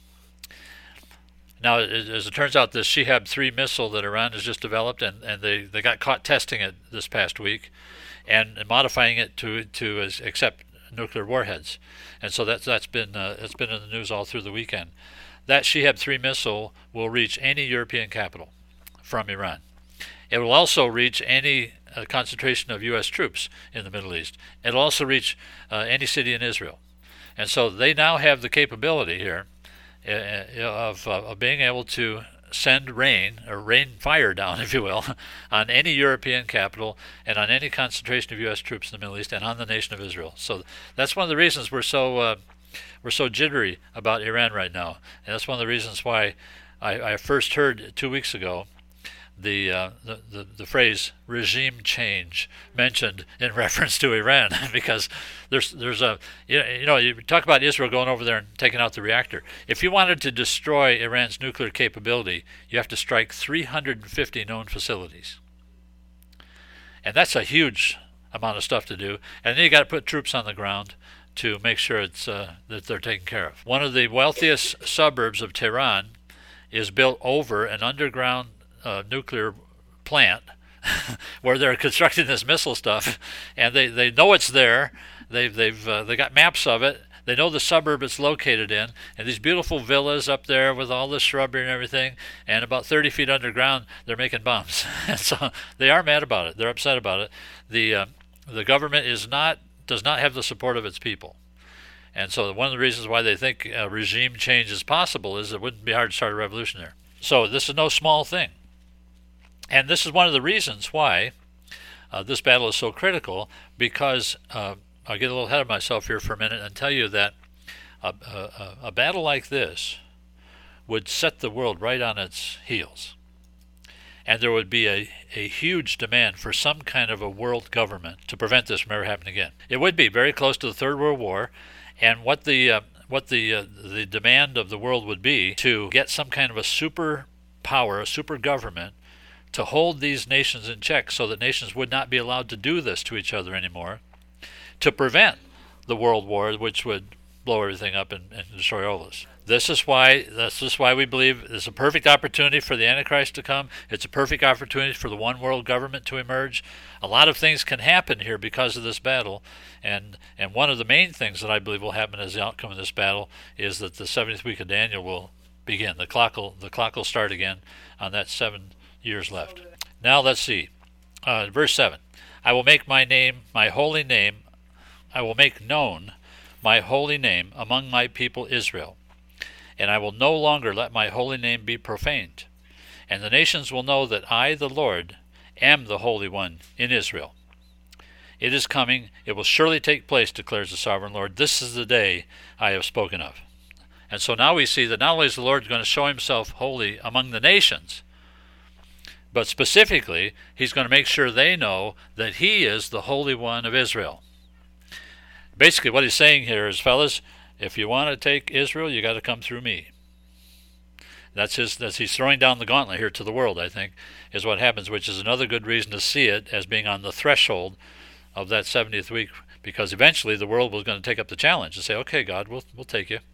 Now, as it turns out, this Shihab three missile that Iran has just developed, and, and they, they got caught testing it this past week, and modifying it to to accept nuclear warheads, and so that's that's been uh, it's been in the news all through the weekend. That Shihab three missile will reach any European capital from Iran. It will also reach any uh, concentration of U S troops in the Middle East. It'll also reach uh, any city in Israel, and so they now have the capability here uh, of uh, of being able to send rain, or rain fire down, if you will, on any European capital and on any concentration of U S troops in the Middle East and on the nation of Israel. So that's one of the reasons we're so uh, we're so jittery about Iran right now, and that's one of the reasons why I, I first heard two weeks ago the, uh, the, the the phrase regime change mentioned in reference to Iran, because there's there's a you know, you know you talk about Israel going over there and taking out the reactor. If you wanted to destroy Iran's nuclear capability, you have to strike three hundred fifty known facilities, and that's a huge amount of stuff to do. And then you got to put troops on the ground to make sure it's uh, that they're taken care of. One of the wealthiest suburbs of Tehran is built over an underground uh, nuclear plant where they're constructing this missile stuff, and they, they know it's there. They've they've uh, they got maps of it. They know the suburb it's located in, and these beautiful villas up there with all the shrubbery and everything. And about thirty feet underground, they're making bombs. And so they are mad about it. They're upset about it. The uh, the government is not does not have the support of its people. And so one of the reasons why they think uh, regime change is possible is it wouldn't be hard to start a revolution there. So this is no small thing. And this is one of the reasons why uh, this battle is so critical, because uh, I'll get a little ahead of myself here for a minute and tell you that a, a, a battle like this would set the world right on its heels. And there would be a, a huge demand for some kind of a world government to prevent this from ever happening again. It would be very close to the Third World War. And what the uh, what the uh, the demand of the world would be to get some kind of a super power, a super government, to hold these nations in check, so that nations would not be allowed to do this to each other anymore, to prevent the world war, which would blow everything up and, and destroy all of us. This is why this is why we believe it's a perfect opportunity for the Antichrist to come. It's a perfect opportunity for the one world government to emerge. A lot of things can happen here because of this battle, and and one of the main things that I believe will happen as the outcome of this battle is that the seventieth week of Daniel will begin. The clock will the clock will start again on that seven years left. Now let's see, uh, verse seven. I will make my name, my holy name, I will make known my holy name among my people Israel. And I will no longer let my holy name be profaned. And the nations will know that I, the Lord, am the Holy One in Israel. It is coming. It will surely take place, declares the Sovereign Lord. This is the day I have spoken of. And so now we see that not only is the Lord going to show himself holy among the nations, but specifically, he's going to make sure they know that he is the Holy One of Israel. Basically, what he's saying here is, fellas, if you want to take Israel, you got to come through me. That's his. That's he's throwing down the gauntlet here to the world, I think, is what happens, which is another good reason to see it as being on the threshold of that seventieth week, because eventually the world was going to take up the challenge and say, okay, God, we'll we'll take you.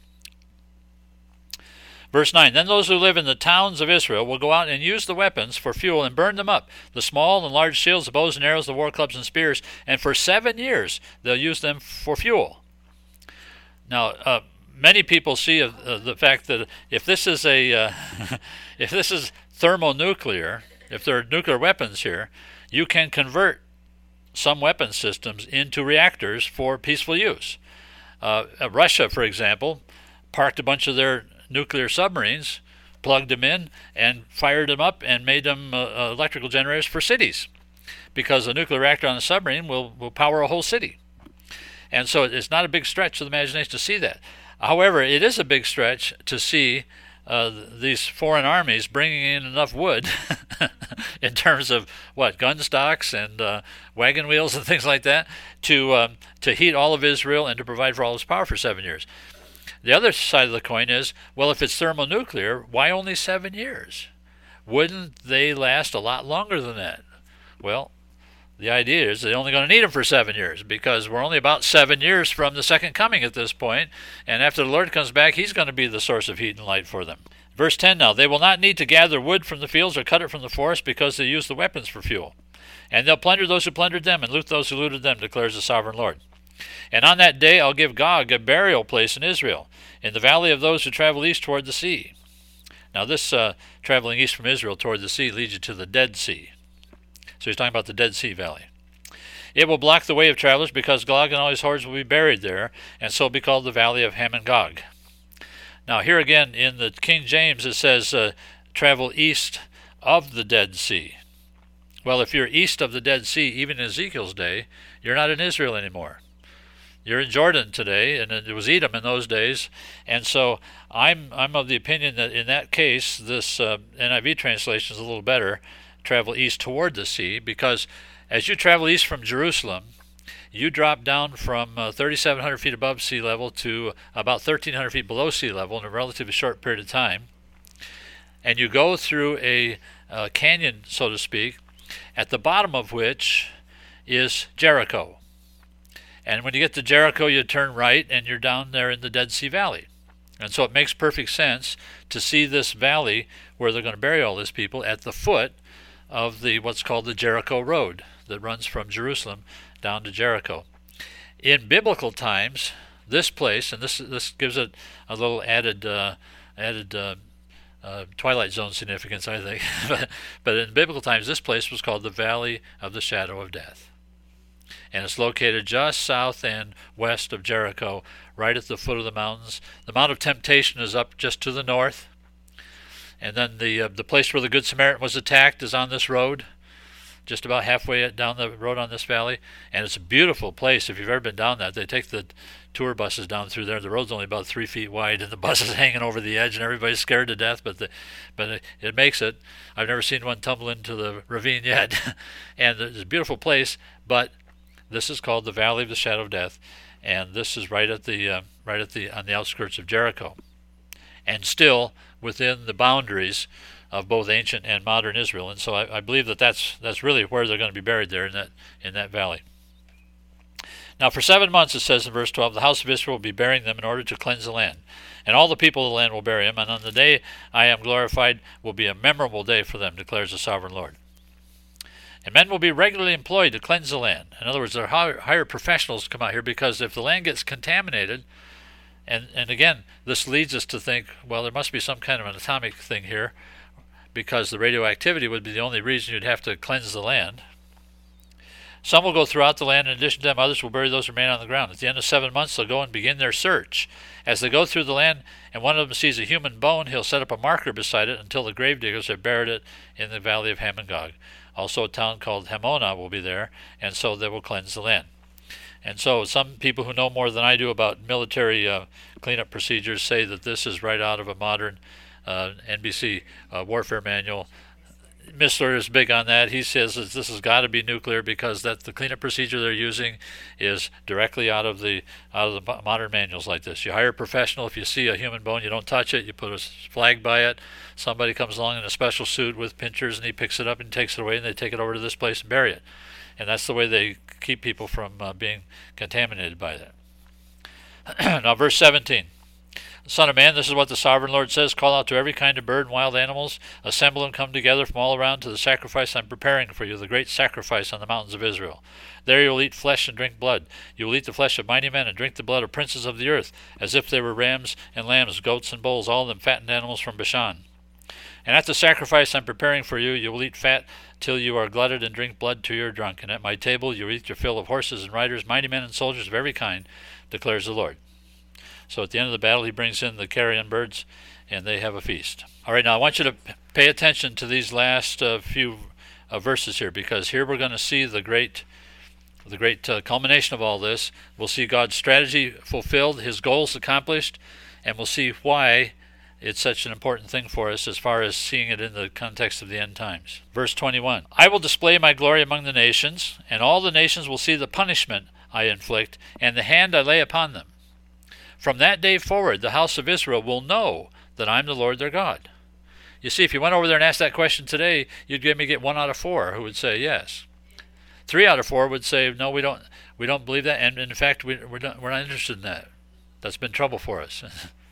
Verse nine, then those who live in the towns of Israel will go out and use the weapons for fuel and burn them up, the small and large shields, the bows and arrows, the war clubs and spears, and for seven years they'll use them for fuel. Now, uh, many people see uh, uh, the fact that if this is a uh, if this is thermonuclear, if there are nuclear weapons here, you can convert some weapon systems into reactors for peaceful use. Uh, Russia, for example, parked a bunch of their nuclear submarines, plugged them in, and fired them up and made them uh, electrical generators for cities, because a nuclear reactor on a submarine will, will power a whole city. And so it's not a big stretch of the imagination to see that. However, it is a big stretch to see uh, these foreign armies bringing in enough wood in terms of, what, gun stocks and uh, wagon wheels and things like that to, um, to heat all of Israel and to provide for all its power for seven years. The other side of the coin is, well, if it's thermonuclear, why only seven years? Wouldn't they last a lot longer than that? Well, the idea is they're only going to need them for seven years because we're only about seven years from the second coming at this point, and after the Lord comes back, he's going to be the source of heat and light for them. Verse ten now, they will not need to gather wood from the fields or cut it from the forest because they use the weapons for fuel. And they'll plunder those who plundered them and loot those who looted them, declares the Sovereign Lord. And on that day I'll give Gog a burial place in Israel, in the valley of those who travel east toward the sea. Now this uh, traveling east from Israel toward the sea leads you to the Dead Sea. So he's talking about the Dead Sea Valley. It will block the way of travelers because Gog and all his hordes will be buried there, and so be called the Valley of Ham and Gog. Now here again in the King James it says uh, travel east of the Dead Sea. Well, if you're east of the Dead Sea, even in Ezekiel's day, you're not in Israel anymore. you're in Jordan today, and it was Edom in those days. And so I'm I'm of the opinion that in that case, this uh, N I V translation is a little better, travel east toward the sea, because as you travel east from Jerusalem, you drop down from uh, thirty-seven hundred feet above sea level to about thirteen hundred feet below sea level in a relatively short period of time. And you go through a uh, canyon, so to speak, at the bottom of which is Jericho. And when you get to Jericho, you turn right, and you're down there in the Dead Sea Valley. And so it makes perfect sense to see this valley where they're going to bury all these people at the foot of the what's called the Jericho Road that runs from Jerusalem down to Jericho. In biblical times, this place, and this this gives it a little added uh, added uh, uh, Twilight Zone significance, I think. But in biblical times, this place was called the Valley of the Shadow of Death. And it's located just south and west of Jericho, right at the foot of the mountains. The Mount of Temptation is up just to the north. And then the uh, the place where the Good Samaritan was attacked is on this road, just about halfway down the road on this valley. And it's a beautiful place. If you've ever been down that, they take the tour buses down through there. The road's only about three feet wide, and the bus is hanging over the edge, and everybody's scared to death, but the, but it, it makes it. I've never seen one tumble into the ravine yet. And it's a beautiful place, but this is called the Valley of the Shadow of Death, and this is right at the uh, right at the on the outskirts of Jericho, and still within the boundaries of both ancient and modern Israel. And so I, I believe that that's that's really where they're going to be buried, there in that in that valley. Now for seven months, it says in verse twelve, the house of Israel will be burying them in order to cleanse the land, and all the people of the land will bury him, and on the day I am glorified will be a memorable day for them, declares the sovereign Lord. And men will be regularly employed to cleanse the land. In other words, there are hired professionals to come out here, because if the land gets contaminated, and, and again, this leads us to think, well, there must be some kind of an atomic thing here, because the radioactivity would be the only reason you'd have to cleanse the land. Some will go throughout the land. In addition to them, others will bury those who remain on the ground. At the end of seven months, they'll go and begin their search. As they go through the land, and one of them sees a human bone, he'll set up a marker beside it until the gravediggers have buried it in the valley of Hamon-Gog. Also a town called Hamona will be there, and so they will cleanse the land. And so some people who know more than I do about military uh, cleanup procedures say that this is right out of a modern uh, N B C uh, warfare manual. Missler is big on that. He says that this has got to be nuclear, because that the cleanup procedure they're using is directly out of the out of the modern manuals like this. You hire a professional. If you see a human bone, you don't touch it. You put a flag by it. Somebody comes along in a special suit with pinchers, and he picks it up and takes it away, and they take it over to this place and bury it. And that's the way they keep people from uh, being contaminated by that. Now, verse seventeen. Son of man, this is what the sovereign Lord says, call out to every kind of bird and wild animals, assemble and come together from all around to the sacrifice I'm preparing for you, the great sacrifice on the mountains of Israel. There you will eat flesh and drink blood. You will eat the flesh of mighty men and drink the blood of princes of the earth, as if they were rams and lambs, goats and bulls, all of them fattened animals from Bashan. And at the sacrifice I'm preparing for you, you will eat fat till you are glutted, and drink blood till you are drunk. And at my table you will eat your fill of horses and riders, mighty men and soldiers of every kind, declares the Lord. So at the end of the battle, he brings in the carrion birds, and they have a feast. All right, now I want you to pay attention to these last uh, few uh, verses here, because here we're going to see the great, the great uh, culmination of all this. We'll see God's strategy fulfilled, his goals accomplished, and we'll see why it's such an important thing for us as far as seeing it in the context of the end times. Verse twenty-one, I will display my glory among the nations, and all the nations will see the punishment I inflict, and the hand I lay upon them. From that day forward, the house of Israel will know that I'm the Lord their God. You see, if you went over there and asked that question today, you'd maybe get one out of four who would say yes. Three out of four would say, no, we don't we don't believe that, and in fact, we, we're, not, we're not interested in that. That's been trouble for us.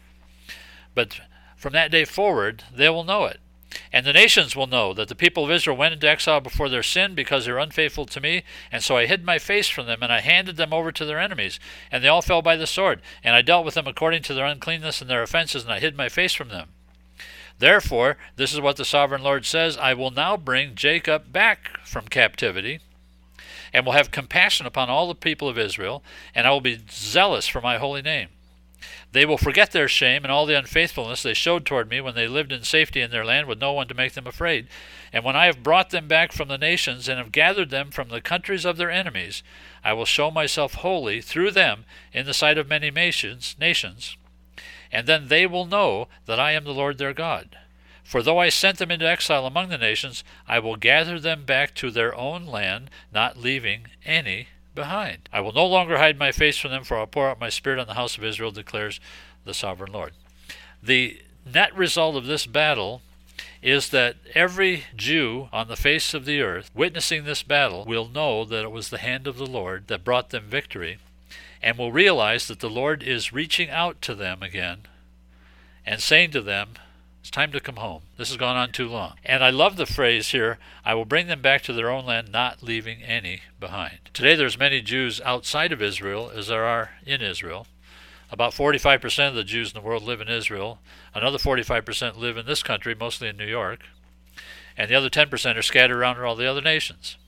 But from that day forward, they will know it. And the nations will know that the people of Israel went into exile before their sin, because they were unfaithful to me. And so I hid my face from them, and I handed them over to their enemies. And they all fell by the sword. And I dealt with them according to their uncleanness and their offenses, and I hid my face from them. Therefore, this is what the sovereign Lord says, I will now bring Jacob back from captivity, and will have compassion upon all the people of Israel, and I will be zealous for my holy name. They will forget their shame and all the unfaithfulness they showed toward me when they lived in safety in their land with no one to make them afraid. And when I have brought them back from the nations and have gathered them from the countries of their enemies, I will show myself holy through them in the sight of many nations, nations, and then they will know that I am the Lord their God. For though I sent them into exile among the nations, I will gather them back to their own land, not leaving any behind. I will no longer hide my face from them, for I will pour out my spirit on the house of Israel, declares the sovereign Lord. The net result of this battle is that every Jew on the face of the earth witnessing this battle will know that it was the hand of the Lord that brought them victory, and will realize that the Lord is reaching out to them again and saying to them, it's time to come home. This has gone on too long. And I love the phrase here, I will bring them back to their own land, not leaving any behind. Today there's many Jews outside of Israel as there are in Israel. About forty-five percent of the Jews in the world live in Israel. Another forty-five percent live in this country, mostly in New York. And the other ten percent are scattered around all the other nations.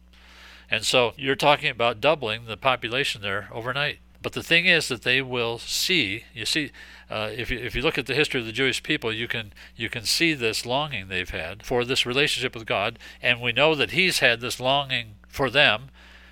And so you're talking about doubling the population there overnight. But the thing is that they will see, you see, uh, if you if you look at the history of the Jewish people, you can you can see this longing they've had for this relationship with God, and we know that He's had this longing for them,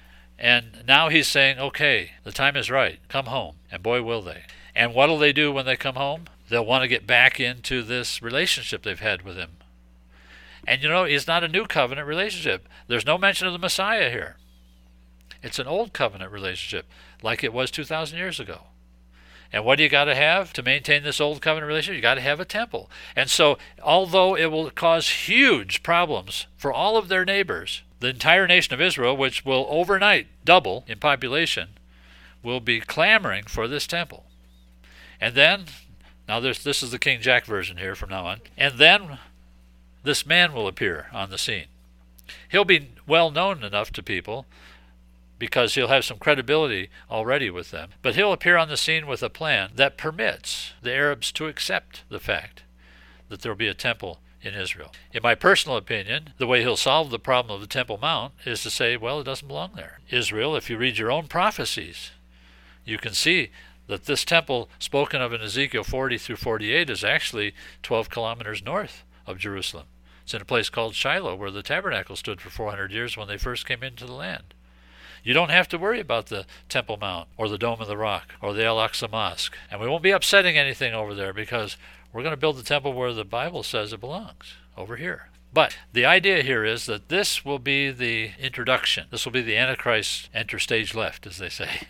and now He's saying, okay, the time is right, come home, and boy will they. And what will they do when they come home? They'll want to get back into this relationship they've had with Him. And you know, it's not a new covenant relationship. There's no mention of the Messiah here. It's an old covenant relationship, like it was two thousand years ago. And what do you got to have to maintain this old covenant relationship? You got to have a temple. And so, although it will cause huge problems for all of their neighbors, the entire nation of Israel, which will overnight double in population, will be clamoring for this temple. And then, now there's, this is the King Jack version here from now on, and then this man will appear on the scene. He'll be well known enough to people because he'll have some credibility already with them. But he'll appear on the scene with a plan that permits the Arabs to accept the fact that there will be a temple in Israel. In my personal opinion, the way he'll solve the problem of the Temple Mount is to say, well, it doesn't belong there. Israel, if you read your own prophecies, you can see that this temple spoken of in Ezekiel forty through forty-eight is actually twelve kilometers north of Jerusalem. It's in a place called Shiloh, where the tabernacle stood for four hundred years when they first came into the land. You don't have to worry about the Temple Mount or the Dome of the Rock or the Al-Aqsa Mosque. And we won't be upsetting anything over there because we're going to build the temple where the Bible says it belongs, over here. But the idea here is that this will be the introduction. This will be the Antichrist enter stage left, as they say.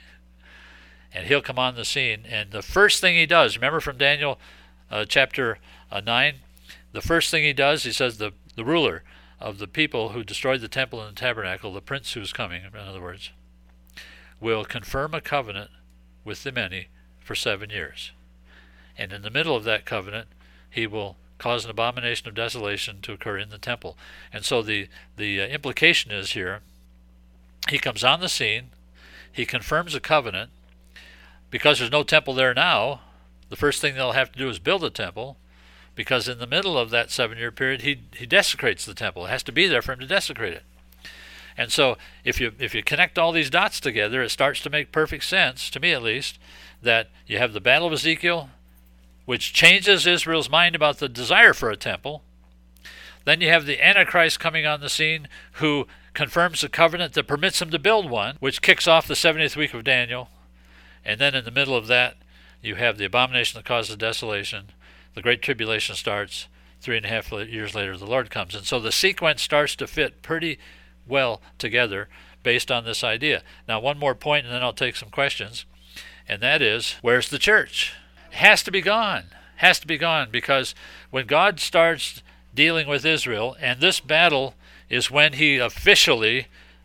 And he'll come on the scene. And the first thing he does, remember from Daniel uh, chapter uh, nine, the first thing he does, he says the, the ruler of the people who destroyed the temple and the tabernacle, the prince who's coming, in other words, will confirm a covenant with the many for seven years. And in the middle of that covenant, he will cause an abomination of desolation to occur in the temple. And so the, the uh, implication is here, he comes on the scene, he confirms a covenant. Because there's no temple there now, the first thing they'll have to do is build a temple, because in the middle of that seven-year period, he he desecrates the temple. It has to be there for him to desecrate it. And so if you if you connect all these dots together, it starts to make perfect sense, to me at least, that you have the Battle of Ezekiel, which changes Israel's mind about the desire for a temple. Then you have the Antichrist coming on the scene, who confirms a covenant that permits him to build one, which kicks off the seventieth week of Daniel. And then in the middle of that, you have the abomination that causes desolation. The Great Tribulation starts. Three and a half years later, the Lord comes. And so the sequence starts to fit pretty well together based on this idea. Now, one more point, and then I'll take some questions. And that is, where's the church? It has to be gone. Has to be gone, because when God starts dealing with Israel, and this battle is when he officially,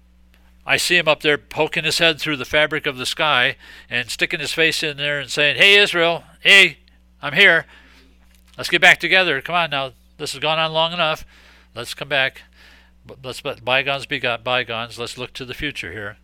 I see him up there poking his head through the fabric of the sky and sticking his face in there and saying, hey, Israel, hey, I'm here. Let's get back together. Come on now. This has gone on long enough. Let's come back. Let's let bygones be bygones. Let's look to the future here.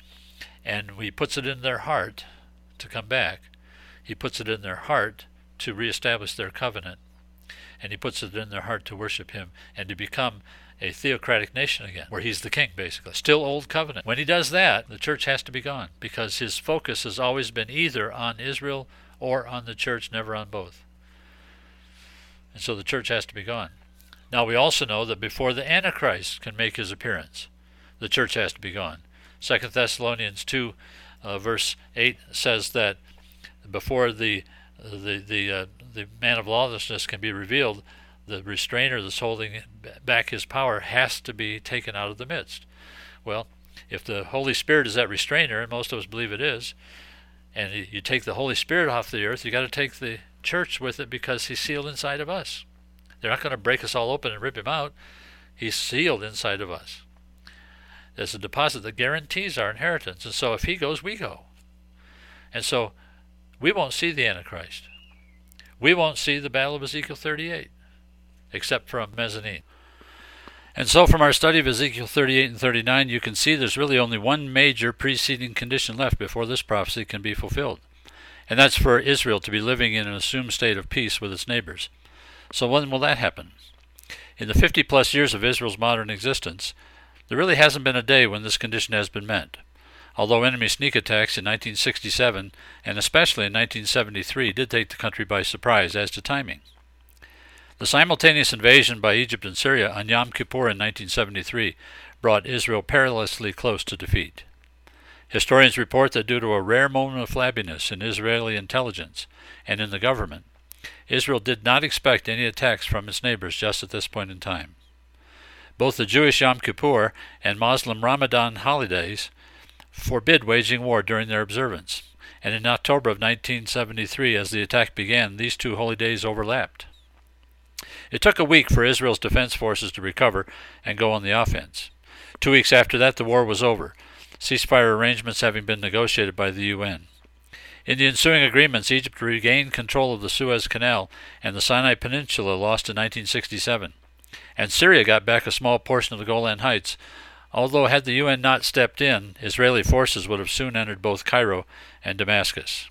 And he puts it in their heart to come back. He puts it in their heart to reestablish their covenant. And he puts it in their heart to worship him and to become a theocratic nation again, where he's the king, basically. Still old covenant. When he does that, the church has to be gone, because his focus has always been either on Israel or on the church, never on both. And so the church has to be gone. Now we also know that before the Antichrist can make his appearance, the church has to be gone. Second Thessalonians two, uh, verse eight says that before the the the uh, the man of lawlessness can be revealed, the restrainer that's holding back his power has to be taken out of the midst. Well, if the Holy Spirit is that restrainer, and most of us believe it is, and you take the Holy Spirit off the earth, you got to take the church with it, because he's sealed inside of us. They're not going to break us all open and rip him out. He's sealed inside of us. There's a deposit that guarantees our inheritance, and so if he goes, we go. And so we won't see the Antichrist. We won't see the battle of Ezekiel thirty-eight, except from mezzanine. And so from our study of Ezekiel thirty-eight and thirty-nine, you can see there's really only one major preceding condition left before this prophecy can be fulfilled. And that's for Israel to be living in an assumed state of peace with its neighbors. So when will that happen? In the fifty plus years of Israel's modern existence, there really hasn't been a day when this condition has been met. Although enemy sneak attacks in nineteen sixty-seven, and especially in nineteen seventy-three, did take the country by surprise as to timing. The simultaneous invasion by Egypt and Syria on Yom Kippur in nineteen seventy-three brought Israel perilously close to defeat. Historians report that due to a rare moment of flabbiness in Israeli intelligence and in the government, Israel did not expect any attacks from its neighbors just at this point in time. Both the Jewish Yom Kippur and Muslim Ramadan holidays forbid waging war during their observance, and in October of nineteen seventy-three, as the attack began, these two holy days overlapped. It took a week for Israel's defense forces to recover and go on the offense. Two weeks after that, the war was over, ceasefire arrangements having been negotiated by the U N. In the ensuing agreements, Egypt regained control of the Suez Canal and the Sinai Peninsula, lost in nineteen sixty-seven, and Syria got back a small portion of the Golan Heights, although had the U N not stepped in, Israeli forces would have soon entered both Cairo and Damascus.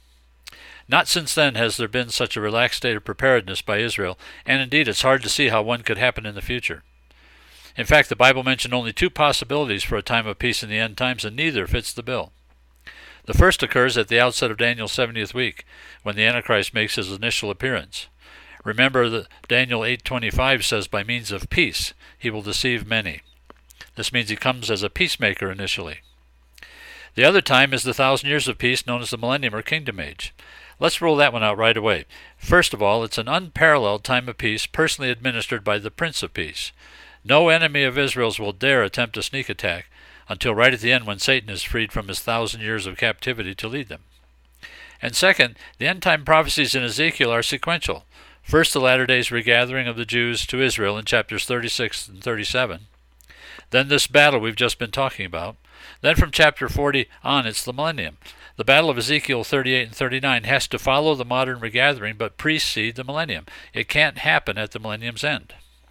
Not since then has there been such a relaxed state of preparedness by Israel, and indeed it's hard to see how one could happen in the future. In fact, the Bible mentioned only two possibilities for a time of peace in the end times, and neither fits the bill. The first occurs at the outset of Daniel's seventieth week, when the Antichrist makes his initial appearance. Remember that Daniel eight twenty-five says, by means of peace he will deceive many. This means he comes as a peacemaker initially. The other time is the thousand years of peace known as the Millennium or Kingdom Age. Let's rule that one out right away. First of all, it's an unparalleled time of peace personally administered by the Prince of Peace. No enemy of Israel's will dare attempt a sneak attack until right at the end, when Satan is freed from his thousand years of captivity to lead them. And second, the end-time prophecies in Ezekiel are sequential. First, the latter days regathering of the Jews to Israel in chapters thirty-six and thirty-seven. Then this battle we've just been talking about. Then from chapter forty on, it's the millennium. The battle of Ezekiel thirty-eight and thirty-nine has to follow the modern regathering, but precede the millennium. It can't happen at the millennium's end.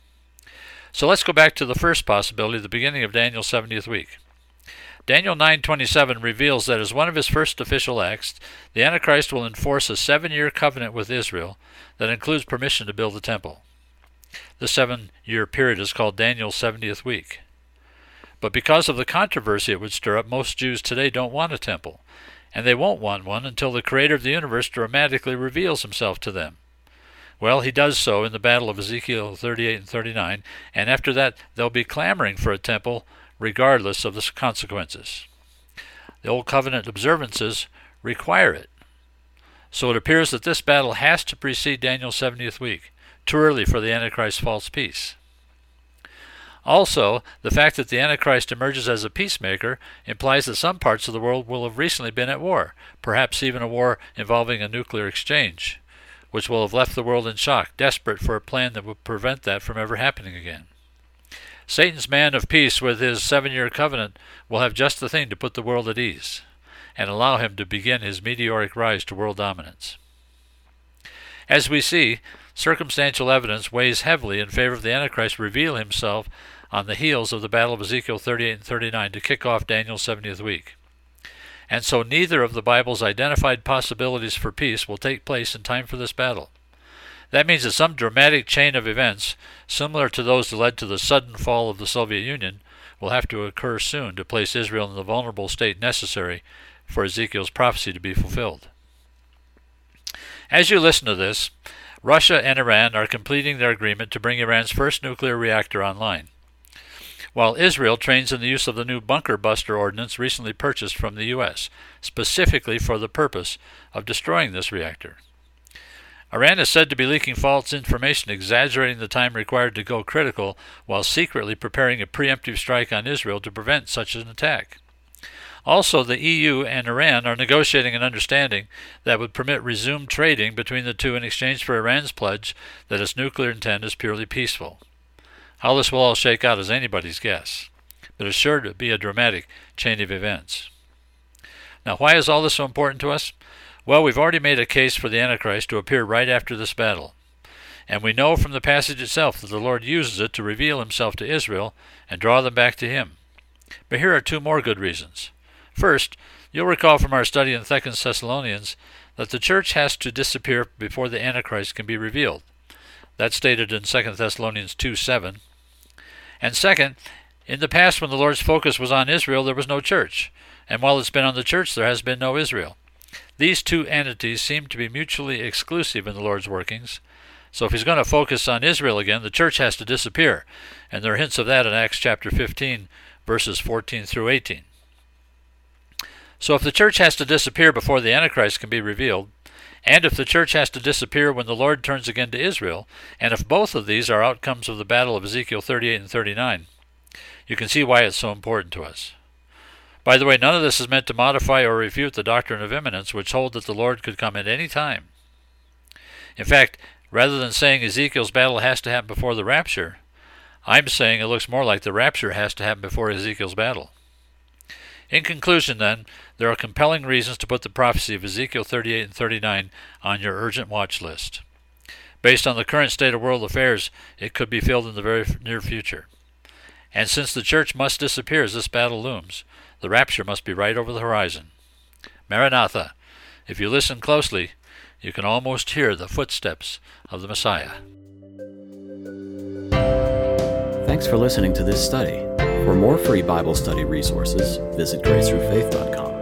So let's go back to the first possibility, the beginning of Daniel's seventieth week. Daniel nine twenty-seven reveals that as one of his first official acts, the Antichrist will enforce a seven-year covenant with Israel that includes permission to build the temple. The seven-year period is called Daniel's seventieth week. But because of the controversy it would stir up, most Jews today don't want a temple, and they won't want one until the Creator of the universe dramatically reveals himself to them. Well, he does so in the battle of Ezekiel thirty-eight and thirty-nine, and after that they'll be clamoring for a temple regardless of the consequences. The Old Covenant observances require it. So it appears that this battle has to precede Daniel's seventieth week, too early for the Antichrist's false peace. Also, the fact that the Antichrist emerges as a peacemaker implies that some parts of the world will have recently been at war, perhaps even a war involving a nuclear exchange, which will have left the world in shock, desperate for a plan that would prevent that from ever happening again. Satan's man of peace with his seven-year covenant will have just the thing to put the world at ease and allow him to begin his meteoric rise to world dominance. As we see, circumstantial evidence weighs heavily in favor of the Antichrist reveal himself on the heels of the battle of Ezekiel thirty-eight and thirty-nine to kick off Daniel's seventieth week. And so neither of the Bible's identified possibilities for peace will take place in time for this battle. That means that some dramatic chain of events, similar to those that led to the sudden fall of the Soviet Union, will have to occur soon to place Israel in the vulnerable state necessary for Ezekiel's prophecy to be fulfilled. As you listen to this, Russia and Iran are completing their agreement to bring Iran's first nuclear reactor online, while Israel trains in the use of the new bunker buster ordnance recently purchased from the U S, specifically for the purpose of destroying this reactor. Iran is said to be leaking false information, exaggerating the time required to go critical, while secretly preparing a preemptive strike on Israel to prevent such an attack. Also, the E U and Iran are negotiating an understanding that would permit resumed trading between the two in exchange for Iran's pledge that its nuclear intent is purely peaceful. How this will all shake out is anybody's guess, but it's sure to be a dramatic chain of events. Now, why is all this so important to us? Well, we've already made a case for the Antichrist to appear right after this battle, and we know from the passage itself that the Lord uses it to reveal himself to Israel and draw them back to him. But here are two more good reasons. First, you'll recall from our study in Second Thessalonians that the church has to disappear before the Antichrist can be revealed. That's stated in Second Thessalonians two seven. And second, in the past when the Lord's focus was on Israel, there was no church, and while it's been on the church, there has been no Israel. These two entities seem to be mutually exclusive in the Lord's workings. So if he's going to focus on Israel again, the church has to disappear. And there are hints of that in Acts chapter fifteen, verses fourteen through eighteen. So if the church has to disappear before the Antichrist can be revealed, and if the church has to disappear when the Lord turns again to Israel, and if both of these are outcomes of the battle of Ezekiel thirty-eight and thirty-nine, you can see why it's so important to us. By the way, none of this is meant to modify or refute the doctrine of imminence, which hold that the Lord could come at any time. In fact, rather than saying Ezekiel's battle has to happen before the rapture, I'm saying it looks more like the rapture has to happen before Ezekiel's battle. In conclusion, then, there are compelling reasons to put the prophecy of Ezekiel thirty-eight and thirty-nine on your urgent watch list. Based on the current state of world affairs, it could be filled in the very near future. And since the church must disappear as this battle looms, the rapture must be right over the horizon. Maranatha, if you listen closely, you can almost hear the footsteps of the Messiah. Thanks for listening to this study. For more free Bible study resources, visit grace through faith dot com.